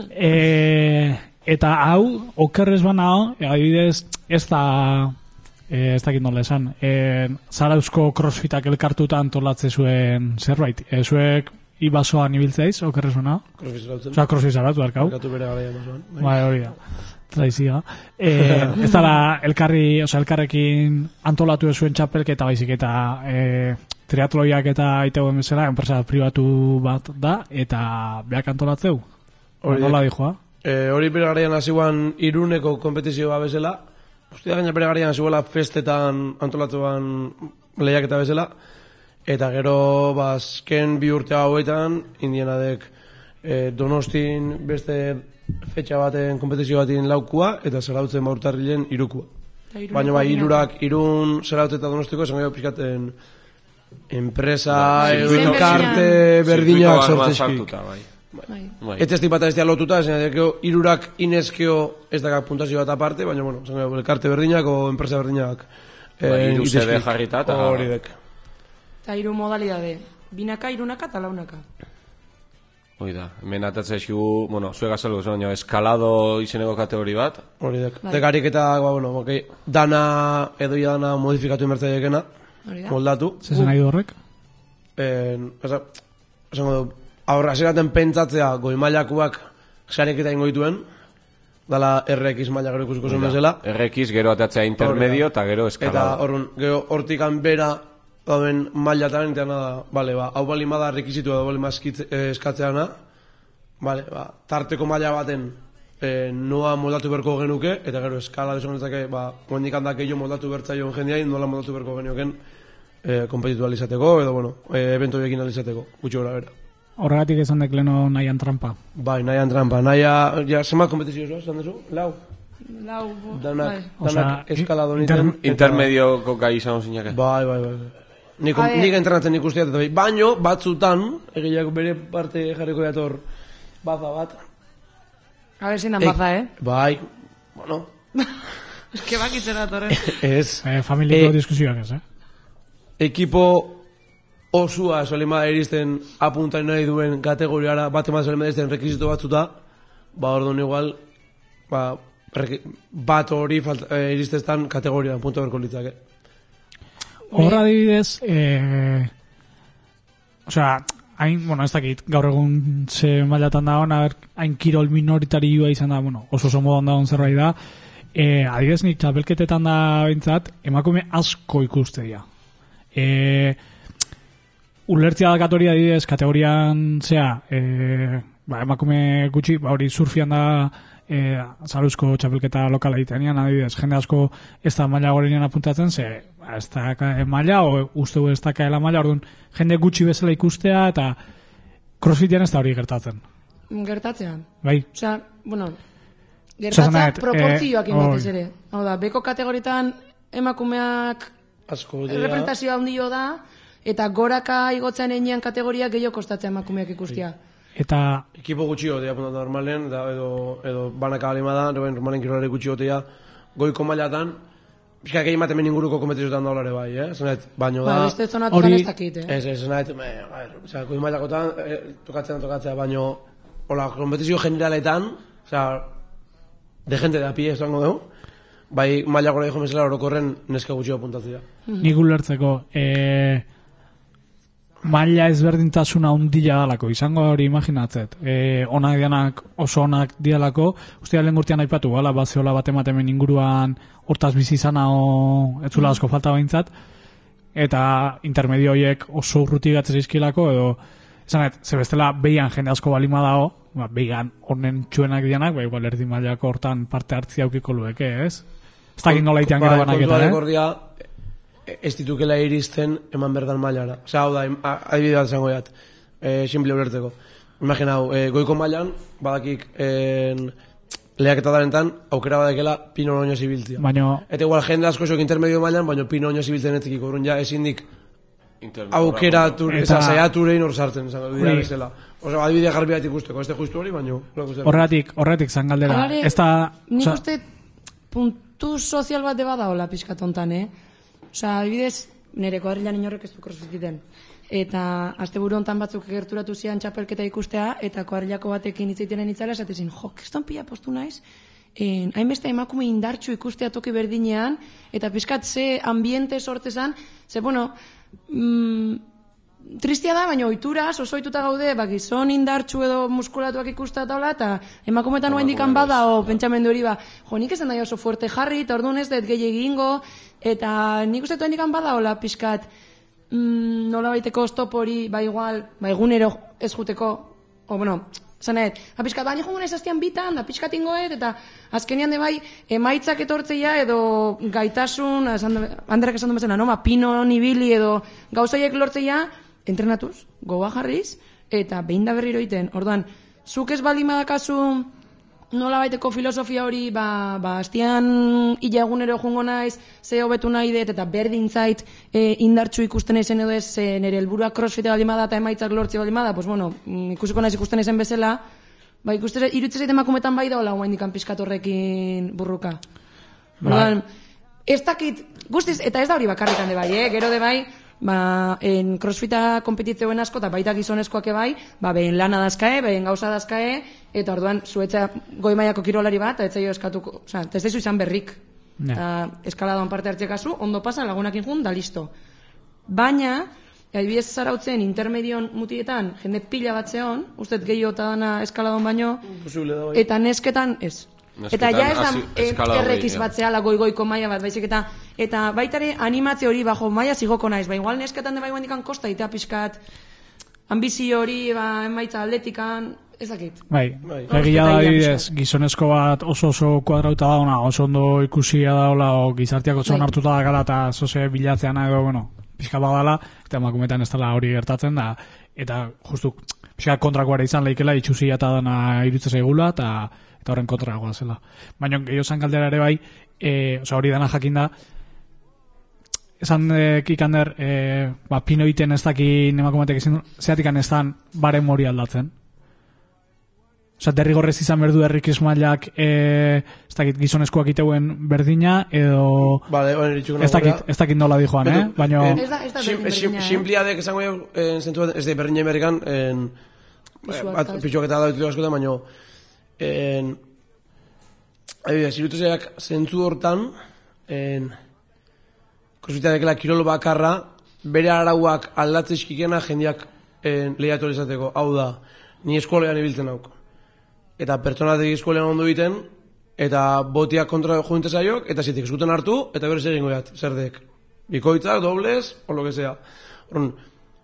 E, eta hau, okerrez bana hau, adibidez, ez da... E, ez dakit nola esan, e, Zarauzko crossfitak elkartuta antolatze zuen zerbait. E, zuek ibasoan ibiltzeiz, okerrez bana? Crossfit zarautzen. Osa, crossfit zarautu, arkau. Elkatu bere gara ibasoan. Bai, hori da. Traizia. Eh, ez dara elkarri, o sea, elkarrekin antolatu zuen txapelketa baizik eta eh, triatloiak eta aiteuen bezala, enpresa pribatu bat da, eta beak antolatzeu? Hori nola dijoa? Eh, hori bere garaian hasiguan Iruneko kompetizioa bezala, ustea gaina bere garaian hasiguela festetan antolatuan lehiak eta bezala, eta gero bazken bi urte hauetan, indianadek eh, Donostin beste fetxa baten, kompetizio baten laukua, eta Zarautzen baurtarrilen irukua. Baina bai, irurak, irun, Zarautze eta Donostiko, esan gero pixkaten enpresa, elkarte, berdinak sortzeski. Ez ez tipata ez lotuta, esan gero irurak inezkeo ez dakak puntazio bat aparte, baina bueno, esan gero elkarte berdinak o enpresa berdinak. Iru zede jarrita eta... Horidek. Eta iru modalidade, binaka, irunaka eta launaka. Hoi da, hemen atatzea eskigu, bueno, zuega salgo, baina eskalado izeneko kategori bat. Hori dek, dekarik eta, ba, bueno, okay, dana, edoia dana modifikatu inbertzaiekena, moldatu. Zezen nahi du horrek? Eh, esango du, aurra zeraten pentsatzea goi mailakuak sarek eta ingo dituen, dala R X maila gero ikusiko zen bezala. R X gero atatzea intermedio eta gero eskalado. Eta horren, gero hortikan bera, dauden mailatan, eta nada, vale, ba, hau bali mada rekizitu edo bali eskatzeana, vale, ba, tarteko maila baten e, noa moldatu berko genuke, eta gero eskala deso genetzake, ba, guendik handak egin moldatu bertzaioen jendeai, nola moldatu berko genioken e, kompetitu alizateko, edo, bueno, e, evento biekin alizateko, gutxi gora bera. Horregatik esan dekleno nahian trampa. Bai, nahian trampa, nahia, ja, zema kompetizio zoa, esan dezu? Lau? Lau, danak, danak eskalado niten. Intermedioko gai izan zinak. Bai, bai, bai. Nik, nik entrenatzen ikusteat, eta baino, batzutan, egileak bere parte jarriko dator baza bat. A ver, zindan baza, eh? Bai, bueno. Es que bakitzen dator, eh? Ez. Eh, familiko e, diskusioak ez, eh? Ekipo osua solima eristen apuntain nahi duen kategoriara bat emaz solima eristen rekizito batzuta, ba, orduan igual, ba, bat hori eristestan kategorian punto berko litzake. Horra adibidez, eh, osea, hain, bueno, ez dakit, gaur egun ze mailatan da hona, hain kirol minoritarioa izan da, bueno, oso oso modan da zerbait da, eh, adibidez nik txapelketetan da bintzat, emakume asko ikuste dira. Eh, ulertzia da katoria adibidez, kategorian, zea, eh, ba, emakume gutxi, ba, hori surfian da, E, Zarauzko txapelketa lokala egitean, adibidez, jende asko ez da maila gorenean apuntatzen, ze ba, ez da maila, o uste du ez da kaela maila, orduan jende gutxi bezala ikustea, eta crossfitean ez da hori gertatzen. Gertatzean? Bai. Osea, bueno, gertatzea proportzioak eh, inbatez ere. Hau da, beko kategoritan emakumeak asko representazioa handio da, eta goraka igotzen enean kategoriak gehiago kostatzea emakumeak ikustia. Eta... Ekipo gutxi gotea apuntatu normalen, da, edo, edo banaka balima da, normalen kirolare gutxi gotea, goiko mailatan, pixka egin maten inguruko kompetizioetan daulare bai, eh? Zanet, baino da... Ba, beste zonatutan ez dakit, eh? Ez, ez, zanet, oza, goi mailakotan, eh, tokatzen, tokatzea, baino, hola, kompetizio generaletan, oza, de gente de a pie, esango dugu, bai, maila gora dijo mesela orokorren neska gutxi apuntatzea. Nik ulertzeko, eh... maila ezberdintasuna hundila dalako, izango hori imaginatzet. E, onak dianak oso onak dialako, ustea lehen gurtian aipatu, gala, bazeola bat ematemen inguruan hortaz bizi izana o etzula asko falta baintzat, eta intermedio horiek oso urruti gatzera izkilako, edo, esanet, zebestela behian jende asko balima dago, ba, behian honen txuenak dianak, ba, igual erdi mailako hortan parte hartzia aukiko lueke, ez? Ez dakit nola itean gero banaketa, eh? Ez ditukela iristen eman berdan mailara. Osea, hau da, adibide bat zango jat, e, simple ulertzeko. Imagina hau, e, goiko mailan, badakik, e, lehiaketa darentan, aukera badakela pino noño zibiltzia. Baino... Eta igual, jende asko esok intermedio mailan, baina pino noño zibiltzen etzikiko. Orduan ja, ezin dik aukeratu, eta saiaturein hor sartzen, dira bezala. Osa, adibidea garbi bat ikusteko, ez de justu hori, baino. Horretik, horretik zangaldera. Ez da... Nik uste puntu sozial bat deba daola pixka tontan, eh? Osa, adibidez, nire kuadrilan inorrek ez du crossfiten. Eta asteburu hontan batzuk gerturatu zian txapelketa ikustea, eta kuadrilako batekin hitzaitenen itzala, esatezin, jo, keston pila postu naiz, hainbeste emakume indartxu ikustea toki berdinean, eta pixkat ze ambiente sortezan, ze, bueno, mm, tristia da, baina oituraz, oso oituta gaude, ba, gizon indartxu edo muskulatuak ikusta taula, eta emakumetan noa indikan bada, o pentsamendu hori, ba, jo, nik esan da oso fuerte jarri, eta orduan ez dut gehi egingo, eta nik uste du indikan bada, hola, pixkat, mm, nola baiteko stop hori, ba, igual, ba, egunero ez juteko, o, bueno, zanet, ba, pixkat, ba, niko gune zaztian bitan, da pixkat ingoet, eta azkenean de bai, emaitzak etortzeia, edo gaitasun, Andreak esan du bezala, no, ba, pino nibili, edo gauzaiek lortzeia, entrenatuz, gogoa jarriz, eta behin da berriro iten. Orduan, zuk ez baldin badakazu nola baiteko filosofia hori, ba, ba astian ila egunero jungo naiz, ze hobetu nahi dut, eta berdin zait e, indartxu ikusten ezen edo ez, e, nire helburua crossfite baldin bada eta emaitzak lortzi baldin bada, pues bueno, ikusiko naiz ikusten ezen bezala, ba ikusten irutzen zait emakumetan bai daola guain dikan pixkat horrekin burruka. Orduan, ez dakit, guztiz, eta ez da hori bakarrikan de bai, eh? Gero de bai, ba, en crossfita kompetitzeuen asko, eta baita gizonezkoak ebai, ba, behen lana dazkae, behen gauza dazkae, eta orduan, zuetza goi mailako kirolari bat, eta etzaio eskatuko, oza, eta ez daizu izan berrik. Yeah. Eskaladoan parte hartzekazu, ondo pasa, lagunakin jun, da listo. Baina, adibidez zarautzen intermedion mutietan, jende pila bat zeon, ustet gehiago eta dana eskaladon baino, eta nesketan ez. Eta ja ez da errekiz bat zehala goi-goiko maila bat, baizik eta eta baitare animatze hori bajo maila zigoko naiz, ba igual nesketan de bai guendikan kosta eta pixkat ambizio hori, ba emaitza atletikan, ez dakit. Bai, egia da adibidez, gizonezko bat oso oso kuadrauta da ona, oso ondo ikusia da hola, o gizartiak oso hartuta da gala eta zoze bilatzean edo, bueno, pixka badala, eta emakumetan ez dela hori gertatzen da, eta justu pixka kontrakoare izan lehikela, itxusia eta dana irutze zaigula, eta eta horren kontragoa zela. Baina gehiago zan kaldera ere bai, e, oza, hori dana jakin da, esan e, kikander, e, ba, pino iten ez dakin emakumetek ezin, zehatikan ez dan baren mori aldatzen. Oza, derrigorrez izan berdu errikis mailak, e, ez dakit gizonezkoak iteuen berdina, edo... Vale, bueno, ez dakit, ez dakit nola di joan, eh? Baina... Ez da, ez da berdin berdina, eh? Simplia dek esango jo, ez da berdin amerikan, pixuak eta da ditu askotan, baina... En, adibidez, irutzeak zentzu hortan, en, crossfitearekela kirolo bakarra, bere arauak aldatzezkikena jendeak lehiatu izateko. Hau da, ni eskolean ibiltzen hauk. Eta pertsonatek eskolean ondo egiten, eta botiak kontra jointe zaiok, eta zitik eskuten hartu, eta berez egingo jat, zer dek. Bikoitzak, doblez, o lo que sea. Horren,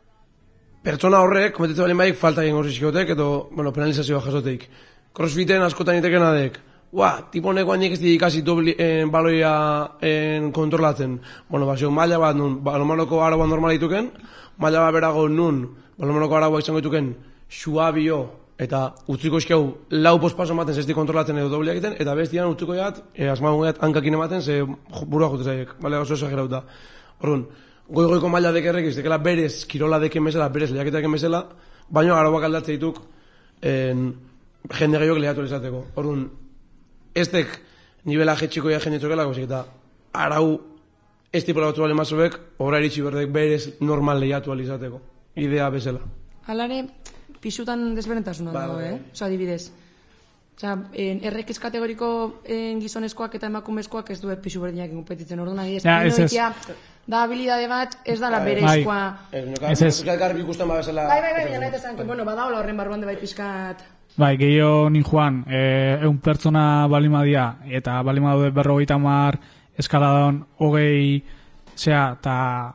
pertsona horrek, kometetze balen baik, falta egin gorri zikotek, edo, bueno, penalizazioa jasoteik. Crossfiten askotan itekena dek, ua, tipo neko handik ez dikasi en, baloia en, kontrolatzen. Bueno, basio, maila bat nun, balomanoko araua normala dituken, maila bat berago nun, balomanoko araua izango dituken, suabio, eta utziko eskeu lau pospaso ematen zesti kontrolatzen edo doblea egiten, eta bestian utziko jat, e, asmagun jat hankakin ematen, ze burua jute zaiek, bale, oso esagerauta. Horren, goi-goiko maila dekerrek, ez dekela berez, kirola deken bezala, berez lehiaketaken bezala, baina arauak aldatze dituk, en, jende gehiok lehiatu izateko. Orduan, ez dek nivela jetxiko ja jende txokelako, eta arau ez tipola batzu bale mazobek, obra eritxi berdek berez normal lehiatu izateko. Idea bezala. Alare, pixutan desberentasuna ba, dago, eh? Osa, adibidez. Osa, errekiz kategoriko en, gizonezkoak eta emakumezkoak ez duet pixu berdinak ingompetitzen. Orduan, adibidez, ja, pino itia, da habilidade bat, ez da la berezkoa. Ez ez. Bai, bai, bai, baina nahi tezan, bueno, badaola horren barruan de bai pixkat... Bai, gehiago nin joan, e, eun pertsona balimadia, eta balimadu berrogeita mar eskaladon hogei, zea, eta,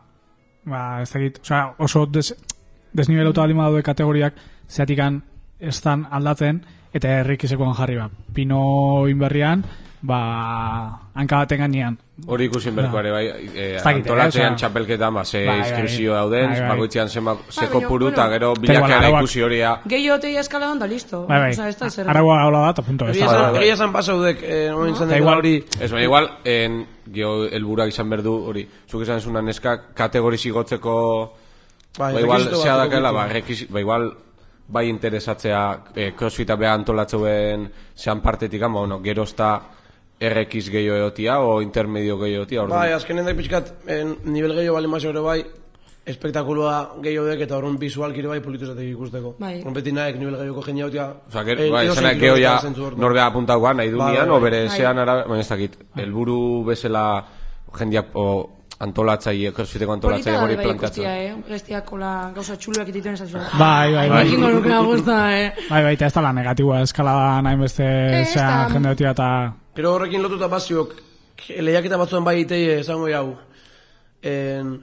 ba, ez dakit, osea, oso des, desnivelauta balimadu kategoriak, zeatikan ez dan aldatzen, eta errikizekoan jarri, ba, pino inberrian, ba, hanka baten gainean. Hori ikusin berkoare, bai, eh, antolatzean txapelketan, ba, ze inskripzio dauden, bagoitzean zeko puru, eta gero bilakera ikusi horia. Gehiago otei eskaladon da, listo. Bai, bai, araua gaula da, eta punto. Egia zan pasaudek, nomen izan dek hori. Ez, baina igual, elburak izan berdu, hori, zuk izan zunan neska, kategoriz igotzeko Ba, igual, zea dakela, ba, rekis, ba, igual, bai interesatzea eh, crossfita beha antolatzeuen zean partetik, ama, bueno, gerozta R X gehiago egotia o intermedio gehiago egotia. Bai, azkenen da pixkat, en, nivel gehiago bali mazio ere bai, espektakuloa gehiago dek eta horren bizualkire bai politu zatek ikusteko. Bai. Horreti naek nivel gehiago genia egotia. Osa, ger, bai, zanak gehiago ja norbea apuntagoan, nahi du bai, nian, bai, o bere bai. zean ara, baina ez dakit, helburu bezala jendiak, o antolatzaile, crossfiteko antolatzaile hori plantatzen. Polita da, bai, ikustia, eh? Gestiakola gauza txuluak itituen ez da. Bai, bai, bai. Ekingo nuke gusta, eh? Bai, bai, eta ez da la negatiboa eskalada nahin beste Ez zea da. jende dutia eta... Pero horrekin lotuta baziok, lehiaketa batzuen bai itei esango jau. En,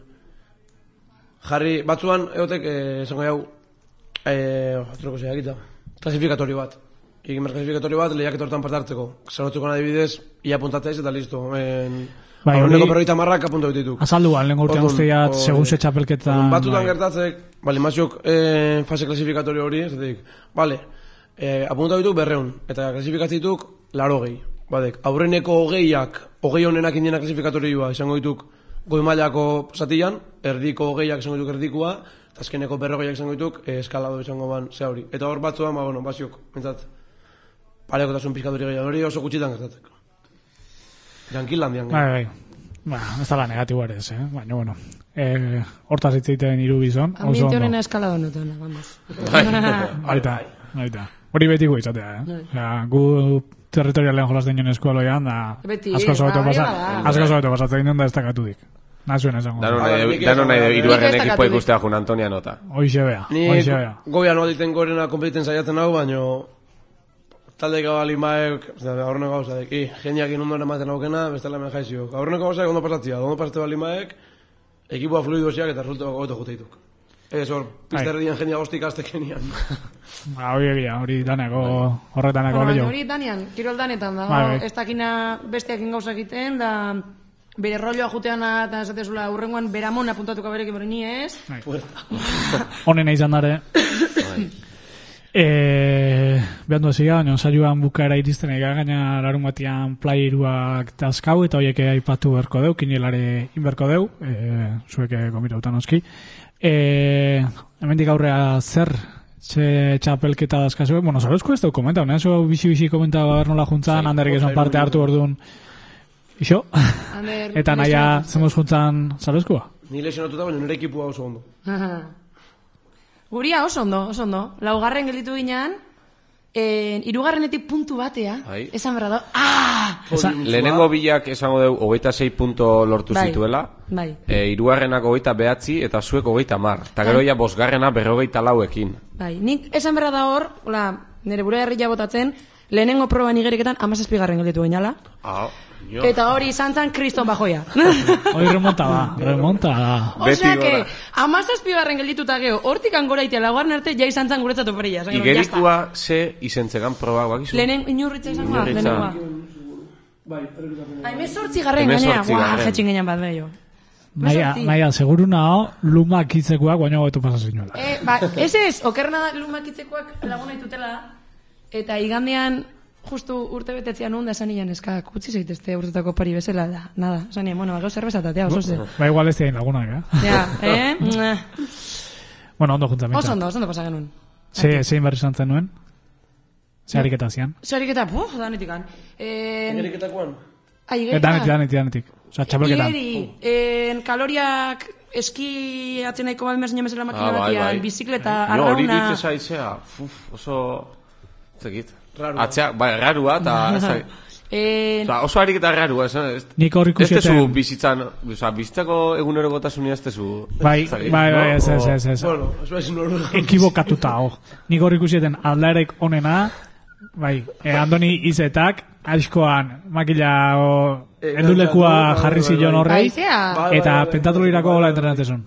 jarri, batzuan egotek eh, esango jau, eh, atroko zeakita, klasifikatorio bat. Egin behar klasifikatorio bat, lehiaketa hortan parte hartzeko. Zarotzeko adibidez, ia puntatzeiz eta listo. En, Bai, aurreneko hori- berroita marrak apunta dituk. Azalduan, lehen urtean Orduan, guztiat, hori. segun ze txapelketan... Batzutan bai. gertatzek, bale, maziok eh, fase klasifikatorio hori, ez dut, bale, eh, apunta dituk berreun, eta klasifikatzituk laro gehi. Badek, aurreneko hogeiak, hogei honenak indiena klasifikatorioa, izango dituk goi mailako zatian, erdiko hogeiak izango dituk erdikoa, eta azkeneko berrogeiak izango dituk eh, eskalado izango ban ze hori. Eta hor batzuan, ba, bueno, baziok, mentzat, parekotasun pizkadori gehiago, hori oso gutxitan gertatzek. Tranquilandian. Bai, bai. Ba, ez da la negatiboa ere ez, eh? Baina, bueno. Eh, hortaz hitzeiten hiru bizon. oso Ambiente ondo. honena eskalado notena, vamos. Aita, aita. Hori betiko izatea, eh? Osea, gu territorialean jolasten joan eskualoian, da Beti, asko sobeto bai, pasa, bada. asko sobeto pasatzen den da ez dakatudik. Nazuen esango. Dano Ah, nahi, nik dano ez- nahi, nik iruaren ez ekipoa dakatudik. ikustea jun Antonia nota. Hoixe bea, Ni hoixe bea. goian oditen gorena kompetiten saiatzen hau, baino talde gabali maek, aurreneko gauzadek, i, jendeakin ondo ematen aukena, bestela hemen jaizio. Aurreneko gauzak ondo pasatzia, ondo pasatzea bali maek, ekipoa fluiduziak eta resultatuak goto juteituk. Ez hor, pizterrien jendea goztik aztekenian. Ba, hori egia, hori daneko, horretaneko Bueno, lehiago. hori danean, kirol danetan da, Bai, bai. ez dakina besteakin gauza egiten, da bere rolloa juteana eta esatezula urrengoan beramon apuntatuko berekin bere ni ez. Honena izan dare. Eh, behandu eziga, baina saioan bukaera iristen ega gaina larun batian playeruak dazkau eta horiek aipatu berko deu, kinelare inberko deu, eh, zueke gomirautan oski. Eh, hemendik aurrea zer, ze txapelketa dazkazue, bueno, zarozko ez deu komenta, hona eso bizi-bizi komenta ber nola juntzan, handerrik esan parte hartu orduan, iso? Ander, Eta naia, zemos juntzan zarozkoa? Ni lesionatuta, baina nire ekipua oso ondo. Guria oso ondo, oso ondo. Laugarren gelditu ginean, eh, hirugarrenetik puntu batea, Bai. esan berra da, ah! Lehenengo bilak esango dugu hogeita sei punto lortu Bai, zituela, bai. e, irugarrenak hogeita behatzi eta zuek hogeita mar. Eta gero ja bosgarrena berrogeita lauekin. Bai, nik esan berra da hor, hola, nire bure herria botatzen, lehenengo proban igeriketan amazazpigarren gelditu gineala. Ah, jo. Eta hori izan zan kriston bajoia. Hori remonta da, remonta da. Beti Osea que, gora. amazazpigarren geldituta geho, hortik angora itea laugarren arte, ja izan zan guretzat operilla. Esan, Igerikua ze izentzegan proba guakizu? Lehenen inurritza izan da, Inurritza. lehenengoa. Haime sortzi garren gainera, Hemezortzi guau, garren. jetxin ginen bat beho. Naia, Hemezortzi. naia, seguru nao, lumak hitzekoak, baina hobetu pasazinuela. Eh, ba, ez ez, okerna da lumakitzekoak laguna ditutela, eta igandean, justu urte betetzean onda esan nian eskak, utzi zaitezte urtetako pari bezala da, nada, esan nian, bueno, bagau zerbezatatea, oso ze. Ba, igual ez diain lagunak, eh? Ja, eh? Mua. Bueno, ondo juntzan Oso ondo, oso ondo pasa genuen. Ze, zein berri zantzen nuen? Ze hariketa zian? Zeriketa, puf, danetikan. Eh, Igeriketakoan? ai, Eh, danetik, danetik, danetik. Osa, txapelketan. Igeri, en, kaloriak eski atzen nahiko bat merzina bezala makina Ah, bai, batian, bai. bizikleta, Jo, hori arrauna... ditza aizea, uf, oso... Zekit. Rarua. Atzea, bai, rarua, eta... ez dakit. En, Osa, oso ariketa rarua, ez, ez, Nik hor ez tezu ikusieten... bizitzan, oza, bizitzako egunerokotasunia ez tezu... Bai, ez dakit, bai, bai, no? ez, ez, O- ez, ez. Bueno, eso es normal. Ekibokatuta, ho. Nik hor ikusieten aldaerek onena, bai, eh, Andoni izetak, aizkoan, makila, o, Eh, eldulekua bai, bai, jarri bai, zion bai. horrei, Aizea. Bai, eta bai, bai, pentatu bai, lirako bai, gola bai. entrenatezun.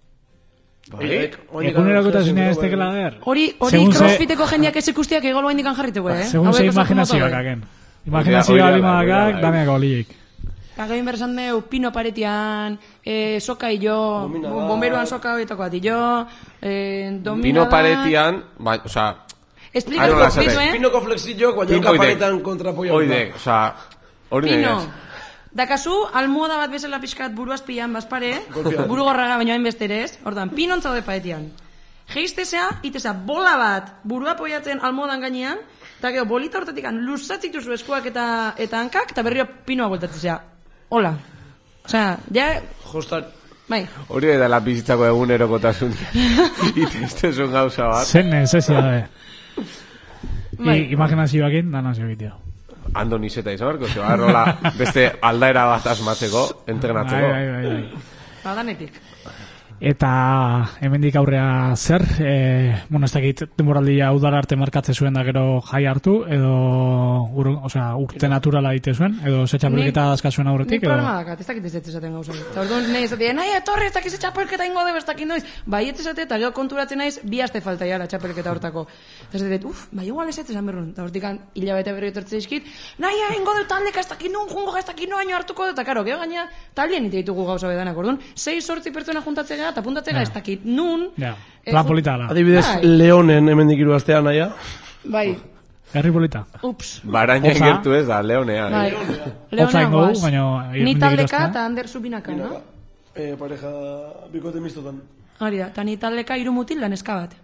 Bai? Egunerokotasunia ez tekela der. Hori, hori Segun ze- crossfiteko jendeak ez ikustiak egolo indikan jarrituko, eh? Segun Hauek ze oso imaginazioak moto, eh? agen. Imaginazioa Hori da, lima hori da, dakak, hori da. daneak oliek. Eta gehien berresan deu, pino paretian, eh, soka jo, Domina bo- da. bomberuan soka hoietako bat jo, eh, domina Pino da... paretian, bai, oza... Explica, Nola esaten? bezu, eh? Pinoko flexillo, baina Pin- oka oide. paretan kontrapoio. Oide, oza... Hori Pino. negez. Dakazu, almohada bat bezala pixkat buruazpian, bazpare, buru gorraga baino hain besterez, ordan, pinontza de paetian. Geistezea, iteza, bola bat burua poiatzen almohadan gainean, eta gero, bolita hortatik luzatzitu zu eskuak eta, eta hankak, eta berriro pinoa bueltatzea. Hola. Osea, ja... Jostar... Bai. Hori da la bizitzako egunerokotasun. Iteztezun gauza bat. Zen nezezia da. Imaginazioakin, da nazio egitea. Ando niseta izan barko, zeba, errola beste aldaera bat asmatzeko, entrenatzeko. Bai, bai, bai. Badanetik. Eta hemendik aurrea zer, e, bueno, ez dakit denboraldia udara arte markatze zuen da gero jai hartu, edo ur, osea, urte naturala egite zuen, edo ze txapelketa dazka zuen aurretik, edo... Nik problema dakat, ez dakit ez esaten gauza. Eta orduan, nahi esatea, nahi etorri, ez dakit ze txapelketa ingo debe, ez dakit noiz. Bai, ez esate, eta gero konturatzen naiz, bi aste falta jara txapelketa hortako. Eta ez dakit, uf, bai, igual ez esan berrun. Eta hortikan, hilabete berri etortze izkit, nahi ingo du taldeka, ez dakit nun, jungo, ez dakit nun, hartuko dut, eta karo, gero gaina, taldien ite ditugu gauza bedanak, orduan, sei sortzi pertsona juntatzea eta puntatzea ez dakit nun. Ja, plan polita ala. Adibidez, Leonen hemendik hiru astean naia. Bai. Herri polita. Ups. Baraina gertu ez da, Leonea. Bai. Leonea goz. Ni taldeka eta Ander Zubinaka, no? Eh, pareja bikote mistotan. Hori da, eta ni taldeka hiru mutil da neska bat.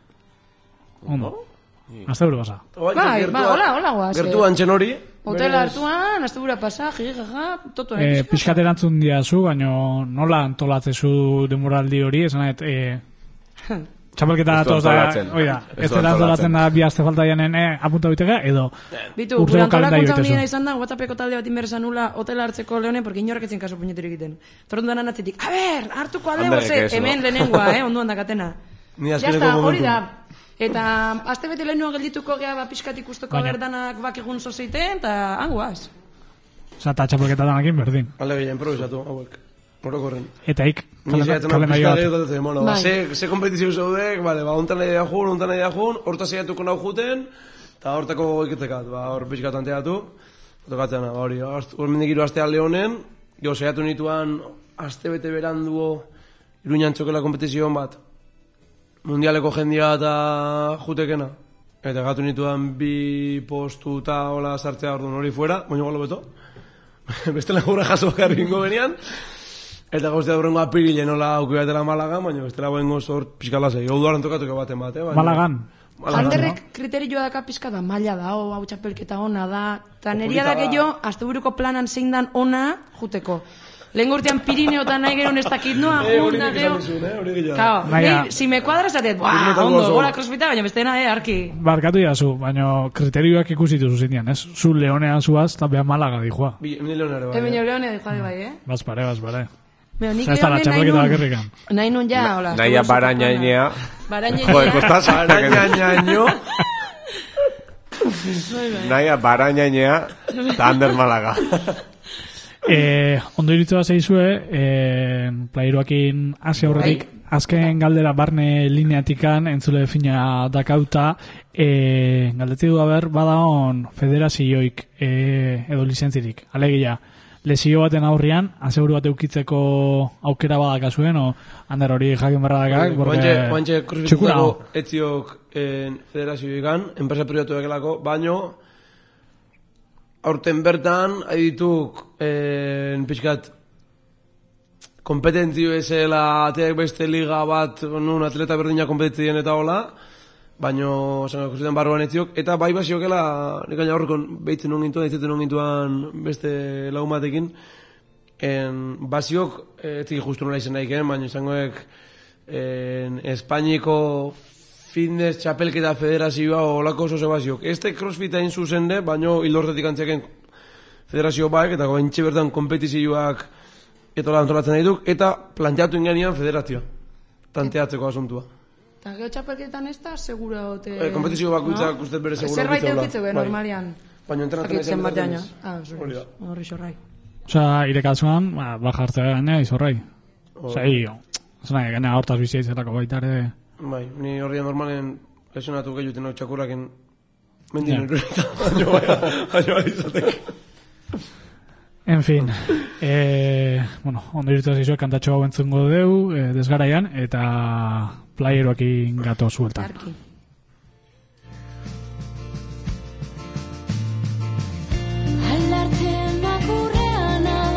Ondo. Azte buru basa. Bai, ba, hola, hola guaz. Gertu antxen hori. Hotela hartuan, azte bura pasa, jiri, jaja, toto eh, pixkat erantzun diazu, baina nola antolatzezu demoraldi hori, esan nahet, eh, txapelketa datoz da, oida, ez da antolatzen da bi aste falta janen, eh, apunta bitega, edo bitu, gure antolakuntza unida izan da, WhatsAppeko talde bat inberza nula hotela hartzeko Leonen, porque inorrek etzin kaso puñeteru egiten. Torrundan anatzetik, a ber, hartuko alde boze, hemen lehenengoa, eh, onduan dakatena. Jazta, hori da. Eta aste bete lehenua geldituko gea ba pixkat ikusteko berdanak bakigun zozeiten, eta hangoaz. Osa, eta txapelketa danakin berdin. Alde gehien, improvisatu, hauek. Orokorren. Eta ik, kalendario bat. Bueno, ba, ze kompetizio zaudek, bale, ba, ontan nahi da jun, ontan nahi da jun, horta zeiatuko nahu juten, eta hortako iketekat, ba, hor pixkat anteatu. Tokatzen, ba, hori, hor mendik iru astea Leonen, jo, zeiatu nituan, aste bete beranduo, Iruñan txokela kompetizioan bat, mundialeko jendia eta jutekena. Eta gatu nituan bi postu eta hola sartzea orduan hori fuera, baina galo beto. Bestela gura jaso bakarri ingo benian. Eta gauztea durrengo apirile nola aukibatela Malagan, baina bestela bengo zor pixkala zei. Gau duaren tokatuko baten bate. Eh? Malagan. Anderrek kriterioa daka pizka da, maila da, hau, hau txapelketa ona da. Eta neria da gehiago, asteburuko planan zein dan ona juteko. Lehen urtean Pirineotan nahi gero nestakit noa, junta, gero... Kao, nahi, si me kuadra zatet, buah, ondo, gola crossfita, baina bestena, eh, arki. Barkatu jazu, baina kriterioak ikusitu zuzinean, ez? Zu Leonean zuaz, eta beha Malaga dijoa. Bi, emine Leonea bai. Emine Leonea dijoa bai, eh? Bazpare, bazpare. Meo, nik Leone nahi nun... Nahi nun ja, hola. Nahi a barañainea. Barañainea. Joder, kostaz barañaineo. Nahi a barañainea, eta Ander Malaga. Eh, ondo iritzua zeizue, eh, playeroakin hasi aurretik, azken galdera barne lineatikan entzule fina dakauta, eh, galdetzi du haber badaon federazioik eh, edo lizentzirik, alegia, lesio baten aurrian, aseguru bat eukitzeko aukera badakazuen, o Ander hori jakin barra dakak, porque Juanche kruzitutako etziok federazioikan, enpresa privatu egelako, baino aurten bertan, haidituk, en pixkat, kompetentzio ezela, ateak beste liga bat, nun atleta berdina kompetentzien eta hola, baino, zango, kursitan barruan etziok, eta bai basiokela, nik aina horrekon, behitzen nongintuan, ditzen nongintuan beste lagun batekin, en basiok, etzik justu nola izan nahiken, baino izangoek, en Espainiko fitness txapelketa federazioa olako oso zebaziok. Este crossfita hain zuzen de, baino hildortetik antzeken federazio baek, eta goentxe bertan kompetizioak eta hola antolatzen dituk, eta planteatu ingenean federazioa. Tanteatzeko asuntua. Eta gero txapelketan ez da, segura ote... Eh, kompetizio bakuitzak uste bere segura zerbait eukitzeu, eh, normalian. Baina entrenatzen ezen batean, ah, horri xorrai. Osa, irekatzuan, bajartzea gaina izorrai. Osa, hio. Zena, gaina hortaz bizia izatako baitare... Bai, ni horrian normalen lesionatu gehiuten hau txakurraken mendien urreta, baino baino izatek. En fin, eh, bueno, ondo iritu zizuek kantatxo hau entzungo deu, eh, desgaraian, eta playeroakin gato zuelta. Arki. Alartzen bakurrean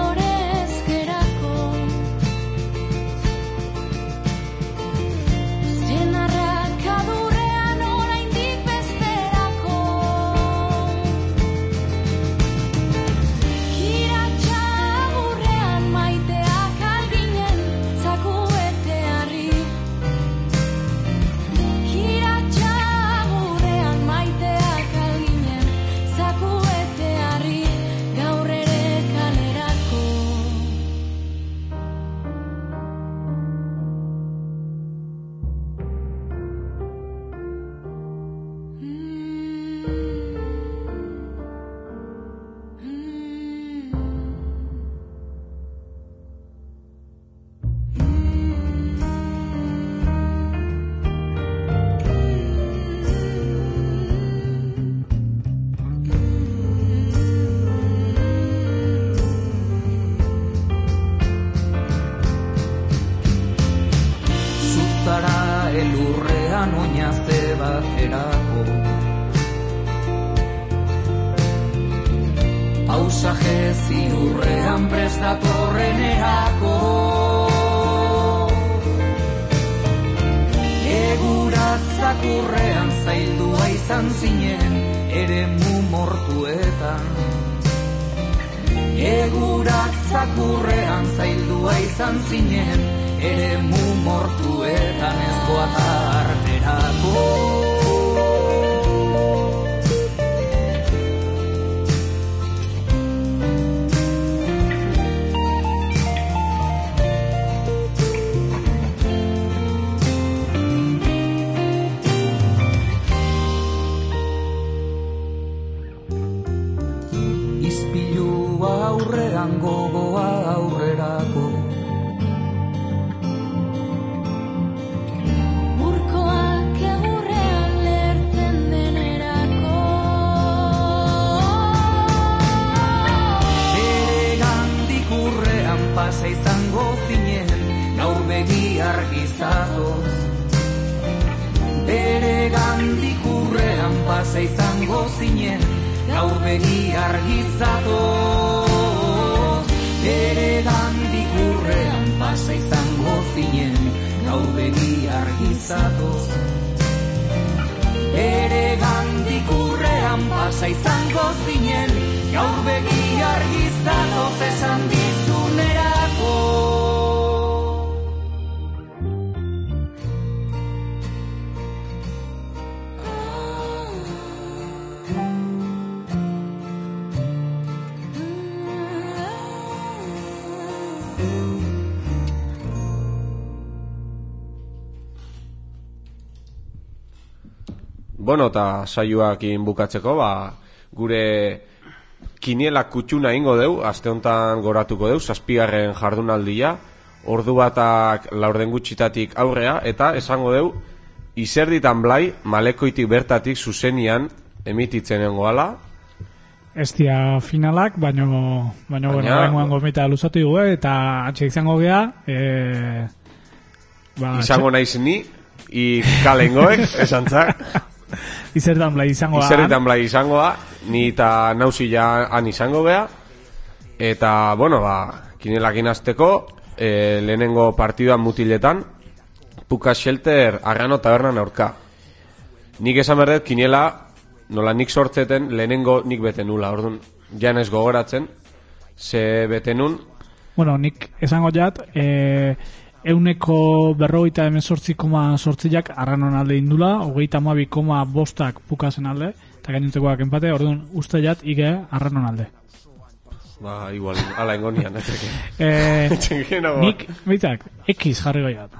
zara elurrean oinaze baterako. Pausaje ziurrean prestatorrenerako. Egurazakurrean zaildua izan zinen eremu mortuetan. Egurazakurrean zaildua izan zinen eremu mortuetan ez goata arterako. Aurrean gogoa aurrerako. Burkoak egurrean lertzen denerako. Bere gandik urrean pasa izango zinen, gaur begi argizatoz. Bere gandik urrean pasa izango zinen, gaur begi argizatoz. Bere gandik urrean pasa izango zinen, gaur begi argizatoz. Bere gandik urrean pasa izango zinen, gaur begi argizatoz esan dizunerako. Bueno, eta saioakin bukatzeko, ba, gure kiniela kutxuna ingo deu, aste honetan goratuko deu, zazpigarren jardunaldia, ordu batak laurden gutxitatik aurrea, eta esango deu, izerditan blai, malekoitik bertatik zuzenian emititzen engoala. Ez dia finalak, baino, baino, bueno, bainoan gomita luzatu dugu, eta atxe izango gea, e, ba, izango naiz ni, ikalengoek, esan zak. Izertan blai izangoa. Izertan blai izangoa, ni eta nauzi ja han izango gea. Eta, bueno, ba, kinelakin azteko, e, lehenengo partiduan mutiletan, Puka Shelter Arrano tabernan aurka. Nik esan berdet, kinela, nola nik sortzeten, lehenengo nik bete nula, orduan, jan ez gogoratzen, ze bete nun. Bueno, nik esango jat, e, euneko berrogeita emezortzi koma sortziak Arranon alde indula, hogeita hamabi koma bostak Pukasen alde, eta gainontzekoak enpate, orduan uste jat ige Arranon alde. Ba, igual, ala engonian, etzeke. Eh, nik, beitzak, X jarri gaiat.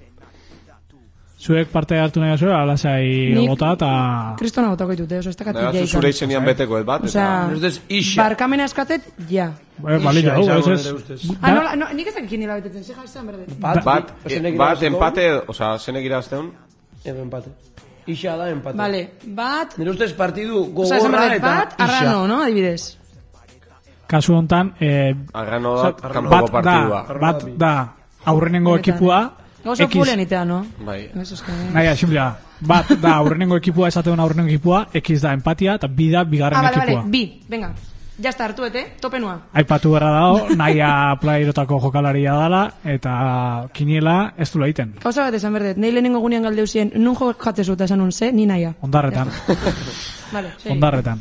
Zuek parte hartu nahi zuen, alasai gota eta... Kristona gotako ditute, oso ez dakat ja. Zure izenian beteko ez bat, eta... Barkamena eskatzet, ja. Balila, hau, ez ez... Ah, no, no, nik ezak ikinila betetzen, zeja izan berdet. Bat, bat, bat empate, oza, zenek irazteun? Ego empate. Ixa da empate. Vale, bat... Nire ustez partidu gogorra eta bat, Arrano, no, adibidez. Kasu hontan... Eh, Arrano da, kanpoko partidua. Bat da, aurrenengo ekipua... Oso fulen itea, no? Bai. Naia, simplea. Bat da aurrenengo ekipua, esateun aurrenengo ekipua, X da empatia, eta bi da bigarren ekipua. Ah, vale, vale, bi, venga. Ya está, hartuete, topenua. Aipatu gara dago, naia playerotako jokalaria dala, eta kiniela ez du laiten. Kauza bat esan berdet, nahi lehenengo gunean galdeuzien, nun jokatzezu eta esan nun ze, ni naia. Ondarretan. Vale, Ondarretan.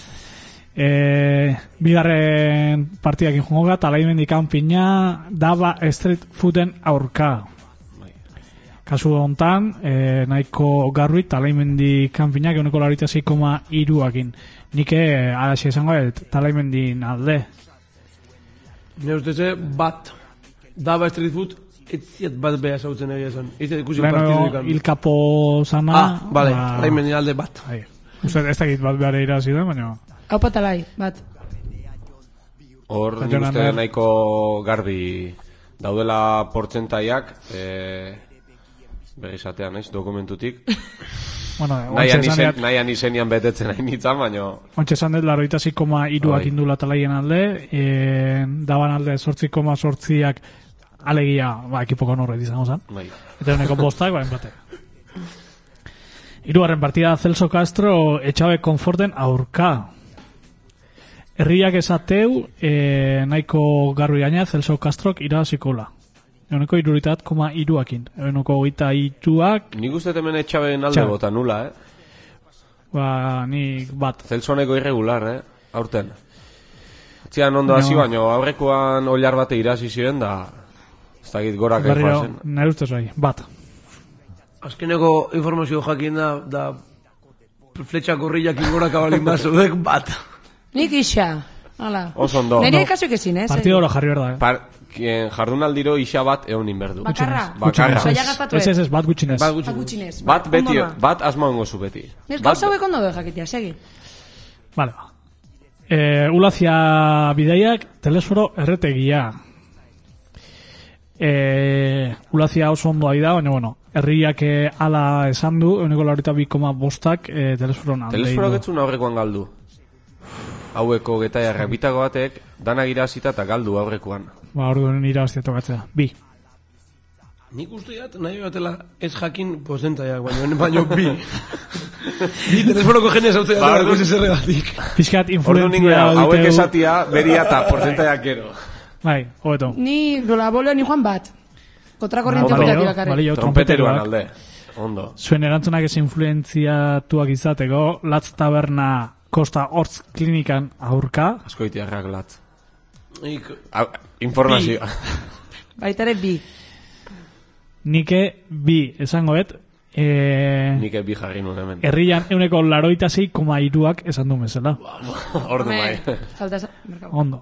E, bigarren partidakin jongo gara, talaimendi kanpina, daba street fooden aurka. Kasu hontan, eh, nahiko garruit, talaimendi kanpinak, eguneko larita sei koma iruakin. Nik eh, araxe esango, talaimendi alde. Nire usteze, bat, daba street food, ez ziet bat beha zautzen egia zen. Ez ziet ikusi partidu ikan. Leno, ilkapo zana... Ah, bale, ba... talaimendi alde bat. Uste, ez dakit bat behar irazi da, baina... Hau patalai, bat. Hor, nik uste nahiko garbi daudela portzentaiak, eh... begizatean, naiz, dokumentutik. Bueno, nahian izenian betetzen hain nintzen, baina... Ontxe esan dut, laroita zi koma iruak indula talaien alde, e, daban alde sortzi koma sortziak alegia, ba, ekipoko norret izango zen. Bai. Eta uneko bostak, ba, enpate. Hirugarren partida Celso Castro etxabe konforten aurka. Herriak esateu, e, nahiko garbi gaina Celso Castrok irabazikola. Euneko iruritat koma iruakin. Euneko gita ituak... Nik uste hemen etxabeen alde bota nula, eh? Ba, nik bat. Celsoneko irregular, eh? Aurten. Atzian ondo hasi baino, aurrekoan oliar bate irazi ziren, da... Ez dakit gorak egin zen. Nahi ustez bai, bat. Azkeneko informazio jakin da, da fletxa gorriak ingorak abalin bazudek, bat. Nik isa. Hala. Oso ondo. Neri ikasuk ezin, eh? Partido oro jarri berda, eh? Par, kien jardunaldiro isa bat egon inberdu. Bakarra. Bakarra. Saia gastatu, eh? Ez ez ez, bat gutxinez. Bat gutxinez. Bat beti, bat asma hongo zu beti. Nez gauza hauek ondo dut jakitea, segi. Vale, ba. E, Ulazia bideiak, telesforo erretegia. E, Ulazia oso ondo ari da, baina bueno, herriak ala esan du, euneko laurita bi koma bostak e, telesforon alde. Telesforo getzun aurrekoan galdu. Haueko getaiarrak bitako batek, danak irazita eta galdu aurrekoan. Ba, orduan irabaztia tokatzea. Bi. Nik usteat, nahi batela ez jakin porcentaiak, baino, baino bi. Bi telesfonoko jenea zautzea ba, dut zerregatik. Fiskat influentzia hauek esatia, beria eta porcentaiak gero. Bai, hobeto. Ni, dola boleo ni joan bat. Kontrakorriente horretik bakarrik. Trompeteroan alde. Ondo. Zuen erantzunak ez influenziatuak izateko, Latz Taberna Kosta Hortz klinikan aurka. Askoitiarrak latz. Ik... Informazioa. Baitare bi. Nike bi, esangoet. E... Nike bi jarri nuen hemen. Herrian euneko laroita zei koma iruak esan du mesela. Ordu mai. Ondo.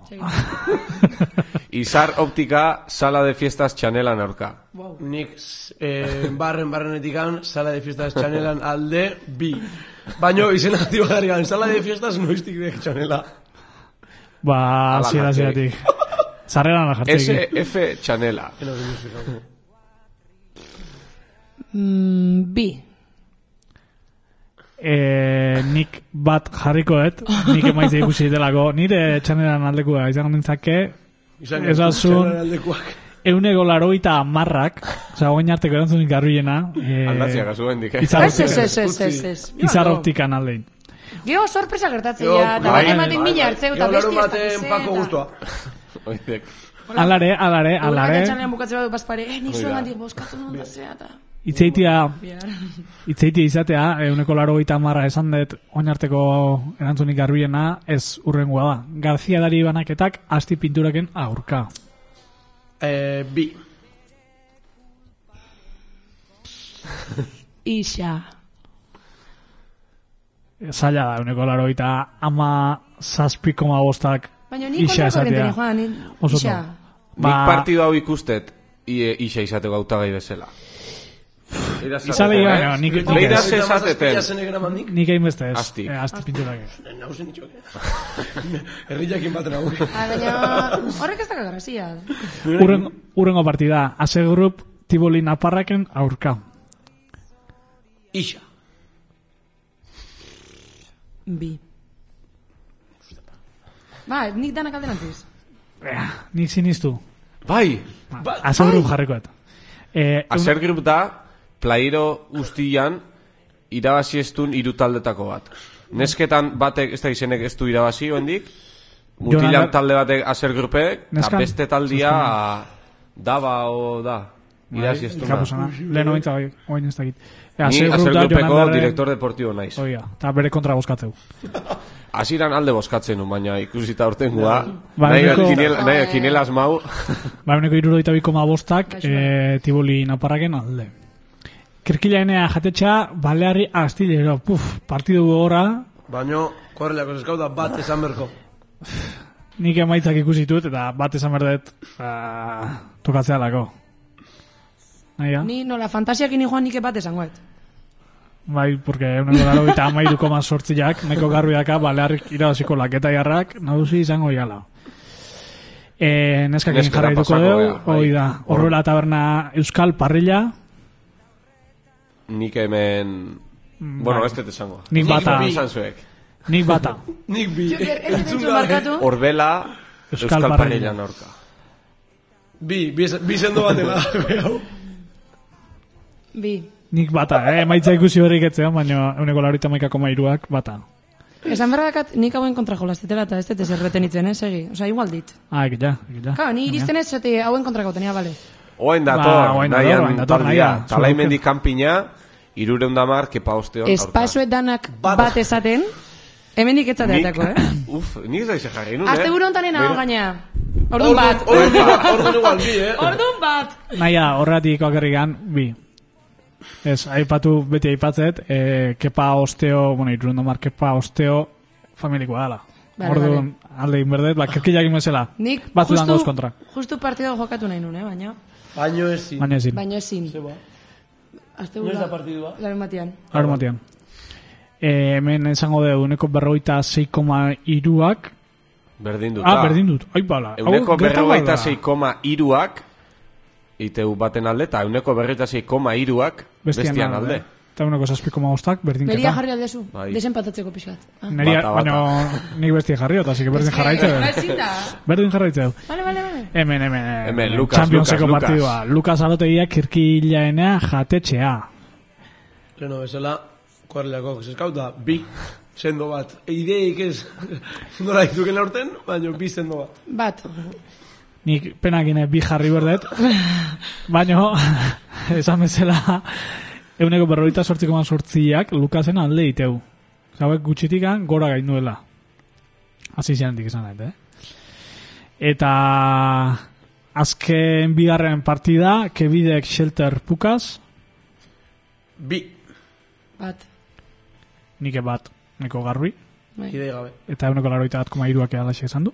Izar optika, sala de fiestas Chanelan aurka. Wow. Nik eh, barren barrenetikan, sala de fiestas Chanelan alde bi. Baino izen aktiba garrigan, sala de fiestas noiztik dek Chanela. Ba, zira ziratik. Zarreran la jartzeik. S F Chanela. Mm, bi. E, nik bat jarrikoet, nik emaitze ikusi delako, nire Chanelan aldekua izan nintzake, ezazun, euneko laroita amarrak, oza, oin arteko erantzunik garbiena, e, aldatzia gazu bendik, eh? Izar optikan aldein. Geo sorpresa gertatzea, eta bat ematen mila hartzeu, eta besti ez dakize. Pako guztua. Alare, alare, alare. Egun txanean bukatzea badu paspare, eh, nik zuen gandik boskatu non da zea, eta... Itzeitia, itzeitia izatea, euneko laro gaita marra esan dut oinarteko erantzunik garbiena, ez urrengoa da. Garzia dari banaketak asti pinturaken aurka. Eh, bi. Isa. Zaila da, euneko laro gaita ama zazpiko ma bostak isa esatea. Isa. Nik partidu hau ikustet, isa izateko hautagai bezala. Izale gana, nik ez. Leiraz esateten. Nik egin beste ez. Asti. Asti pinturak. Nauzen itxok. Herriakin bat nauk. Horrek ez dago grazia. Urrengo partida. Ase Group Tiboli Naparraken aurka. Isa. Bi. Ba, nik danak alderantziz. Nik sinistu. Bai. Ase Group jarrikoet. Ase Group da Plairo guztian irabazi ez duen hiru taldetako bat. Nesketan batek, ez da izenek ez du irabazi oendik, mutilan talde batek Aser Grupek, eta beste taldia daba o da, irabazi ez duen. Lehen ointza bai, oin ez dakit. Ni Aser Grupeko direktor deportibo naiz. Oiga, eta bere kontra boskatzeu. Asiran alde boskatzen, baina ikusita urtengua, nahi kinelaz mau. Ba, uneko iruroita bikoma bostak, Tiboli Naparraken alde. Kirkilaenea jatetxa, Balearri astillero. Puf, partidu gogorra. Baino, korrelako eskau da bat esan berko. Nik emaitzak ikusitut, eta bat esan berdet uh, tokatzea lako. Ni nola fantasiakin joan nik bat esangoet. Bai, porque uneko daro eta amairu koma sortziak, neko garbiaka, Balearrik irabaziko laketa jarrak, naduzi izango iala. E, neskakin jarraituko dugu, hoi da, Horrela Taberna Euskal Parrilla. Nik hemen... Bueno, ez dut esango. Nik bata. Nik bata. Nik bi. Orbela Euskal Parrillan aurka. Bi, bi, bi sendo batela. Bi. Nik bata, eh? Emaitza ikusi horrik etzean, baina euneko laurita maika koma iruak bata. Esan berra dakat, nik hauen kontra jolaztetela eta ez dut ezer retenitzen, eh, segi. Osa, igual dit. Ah, egila, egila. Ka, ni iristen ez, zete hauen kontra gautenia, bale. Oain dator, nahian taldia. Talaimendi kanpina, irureundamar, kepa osteon. Espasuet danak bat esaten, hemendik etzateatako, eh? Uf, nik ez da jarri nun, eh? Azte buru ontanen hau gaina. Ordun bat. Ordun igual bi, eh? Ordun bat. Naia, horretik okerrikan, bi. Ez, aipatu beti aipatzet, eh, kepa osteo, bueno, irurundomar kepa osteo familikoa dela. Vale, Orduan, alde inberdet, ba, kerkillak imezela. Nik Batzutan gauz kontra. justu partido jokatu nahi nun, eh, baina. Baino ezin. Baina ezin. Baina ezin. Zeba. Azte No ez da buru. partidua. Larun batean. Gaur batean. Eh, hemen esango dugu, uneko berrogeita sei koma iruak. Berdin dut. Ah, berdin dut. Ai, bala. Euneko berrogeita sei koma iruak, iteu baten alde, eta euneko berrogeita sei koma iruak bestian alde. Eta uneko zazpi koma bostak, berdinketa. Neria jarri aldezu, Bai. desenpatatzeko pixkat. Ah. Neria, Bata, bata. baina nik bestia jarri, eta así que berdin jarraitzeu. Ezin da. Berdin jarraitzeu. Vale, vale, vale. Hemen, hemen, Hemen, Lucas, Championseko Lucas, Lucas. partidua. Lucas Alotegia kirkilaenea jatetxea. Leno bezala, kuarriako zeskauta, bi sendo bat. Ideik ez, nola dituken aurten, baina bi sendo bat. Bat. Nik penakine bi jarri berdet, baina esan bezala euneko berroita sortzi koma sortziak Lukasen alde iteu. Zauek gutxitikan gora gainduela. Hasi ziantik esan nahi, eh? Eta azken bigarren partida, Kebidek Shelter Pukaz, Bi, Bat. nik bat, neko garbi, Bai. idei gabe. eta euneko laroita bat koma iruak alaxe esan du.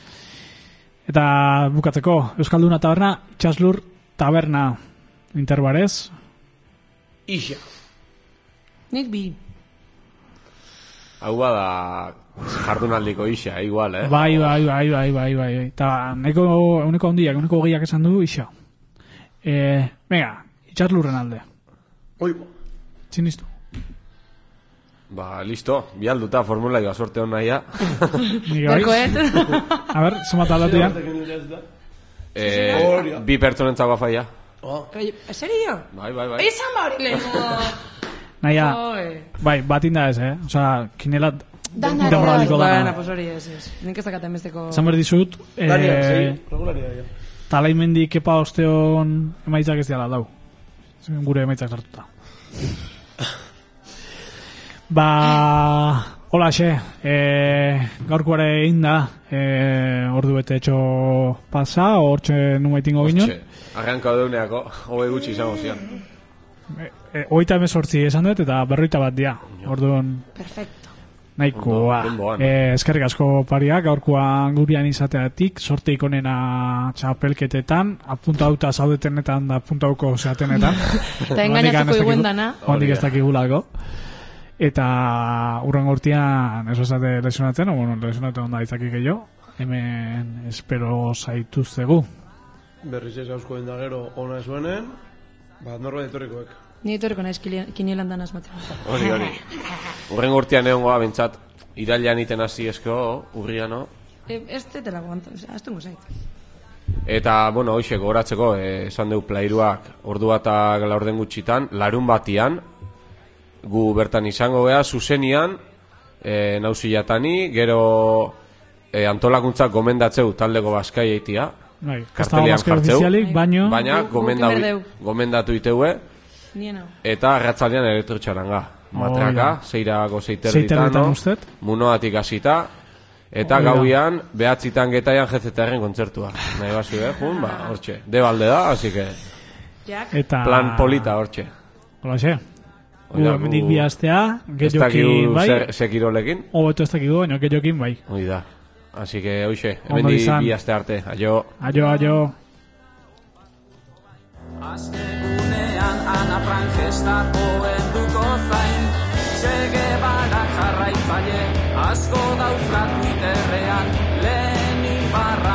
Eta bukatzeko, Euskalduna taberna, Itxaslur taberna interbarez, Ixa. Nik bi. Hau bada jardunaldiko isa, igual, eh? bai, bai, bai, bai, bai, bai, eta neko, euneko ondiak, euneko hogeiak esan du, ixa. E, venga, Itxaslurren alde, Oi, txinistu. Ba, listo, bialduta formula iba sorte hon nahia. Nik bai. Berkoet. A ber, zumat aldatian. eh, bi pertsonentzako afaia. Oh. Serio? Bai, bai, bai. Izan ba hori lehenko. Naia, Joe. bai, bat inda ez, eh? Osa, kinelat Dana, denboraliko Bueno, dana. pues hori ez ez. Nik ez dakaten besteko... Zan behar dizut, Daniel, eh, segi, regularia da. talaimendi kepa osteon emaitzak ez diala dau. Gure emaitzak sartuta. Ba, hola xe, e, gaurkoare egin da, e, ordu bete etxo pasa, hortxe numaitingo ginen. Arranka deuneako, hobe gutxi izango zian. E, e, oita emezortzi esan dut eta berroita bat dia, orduan Perfecto. nahikoa. Ondo, denboan. E, eskerrik asko pariak, gaurkoan gurian izateatik, sorteik onena txapelketetan, apuntauta zaudetenetan da apuntauko zeatenetan. Eta engainatuko iguen dana. Hondik ez dakigulako. Eta urren urtean ez esate lesionatzen, o bueno, lesionatzen onda izaki gehiago. Hemen espero zaituztegu. Berriz ez gauzko den da gero ona zuenen, bat norbait etorrikoek. Ni etorriko naiz kinielan dan asmatzen. Hori, hori. Urren urtean egon goa, bentsat, irailean iten hasi esko, urriano. E, ez tetela guanto, astungo zait. Eta, bueno, hoxe, gogoratzeko, eh, esan deu plairuak ordu batak laurden gutxitan, larun batian, gu bertan izango gea, zuzenian, e, nauziatani, gero e, antolakuntzak gomendatzeu taldeko Baskai eitia, Bai, kartelian jartzeu, baino, baina Gu- guk gomendau- berdeu. gomendatu iteue, Nien hau. eta arratzaldean elektrotxaranga. Matraka, ja. zeirako zeiterditan, Zeiterditan no? ustet. Munoatik hasita, eta Hori da. gauian, behatzitan getaian jezetarren kontzertua. Nahi basu, eh, jun, ba, hortxe. De balde da, así que, Jack. eta plan polita hortxe. hola xe. Gu Oida, hemendik gu- bi astea, Ez dakigu gehiokin bai, zer- sekirolekin, hobeto ez dakigu, baina gehiokin bai. hori da. Así que, hoxe, Ondo hemen izan. bi aste arte, aio. Aio, aio. Azkegunean Ana Frank festako helduko zain, Che Guevara jarraitzaile asko dauzka Twitterrean, Lenin barra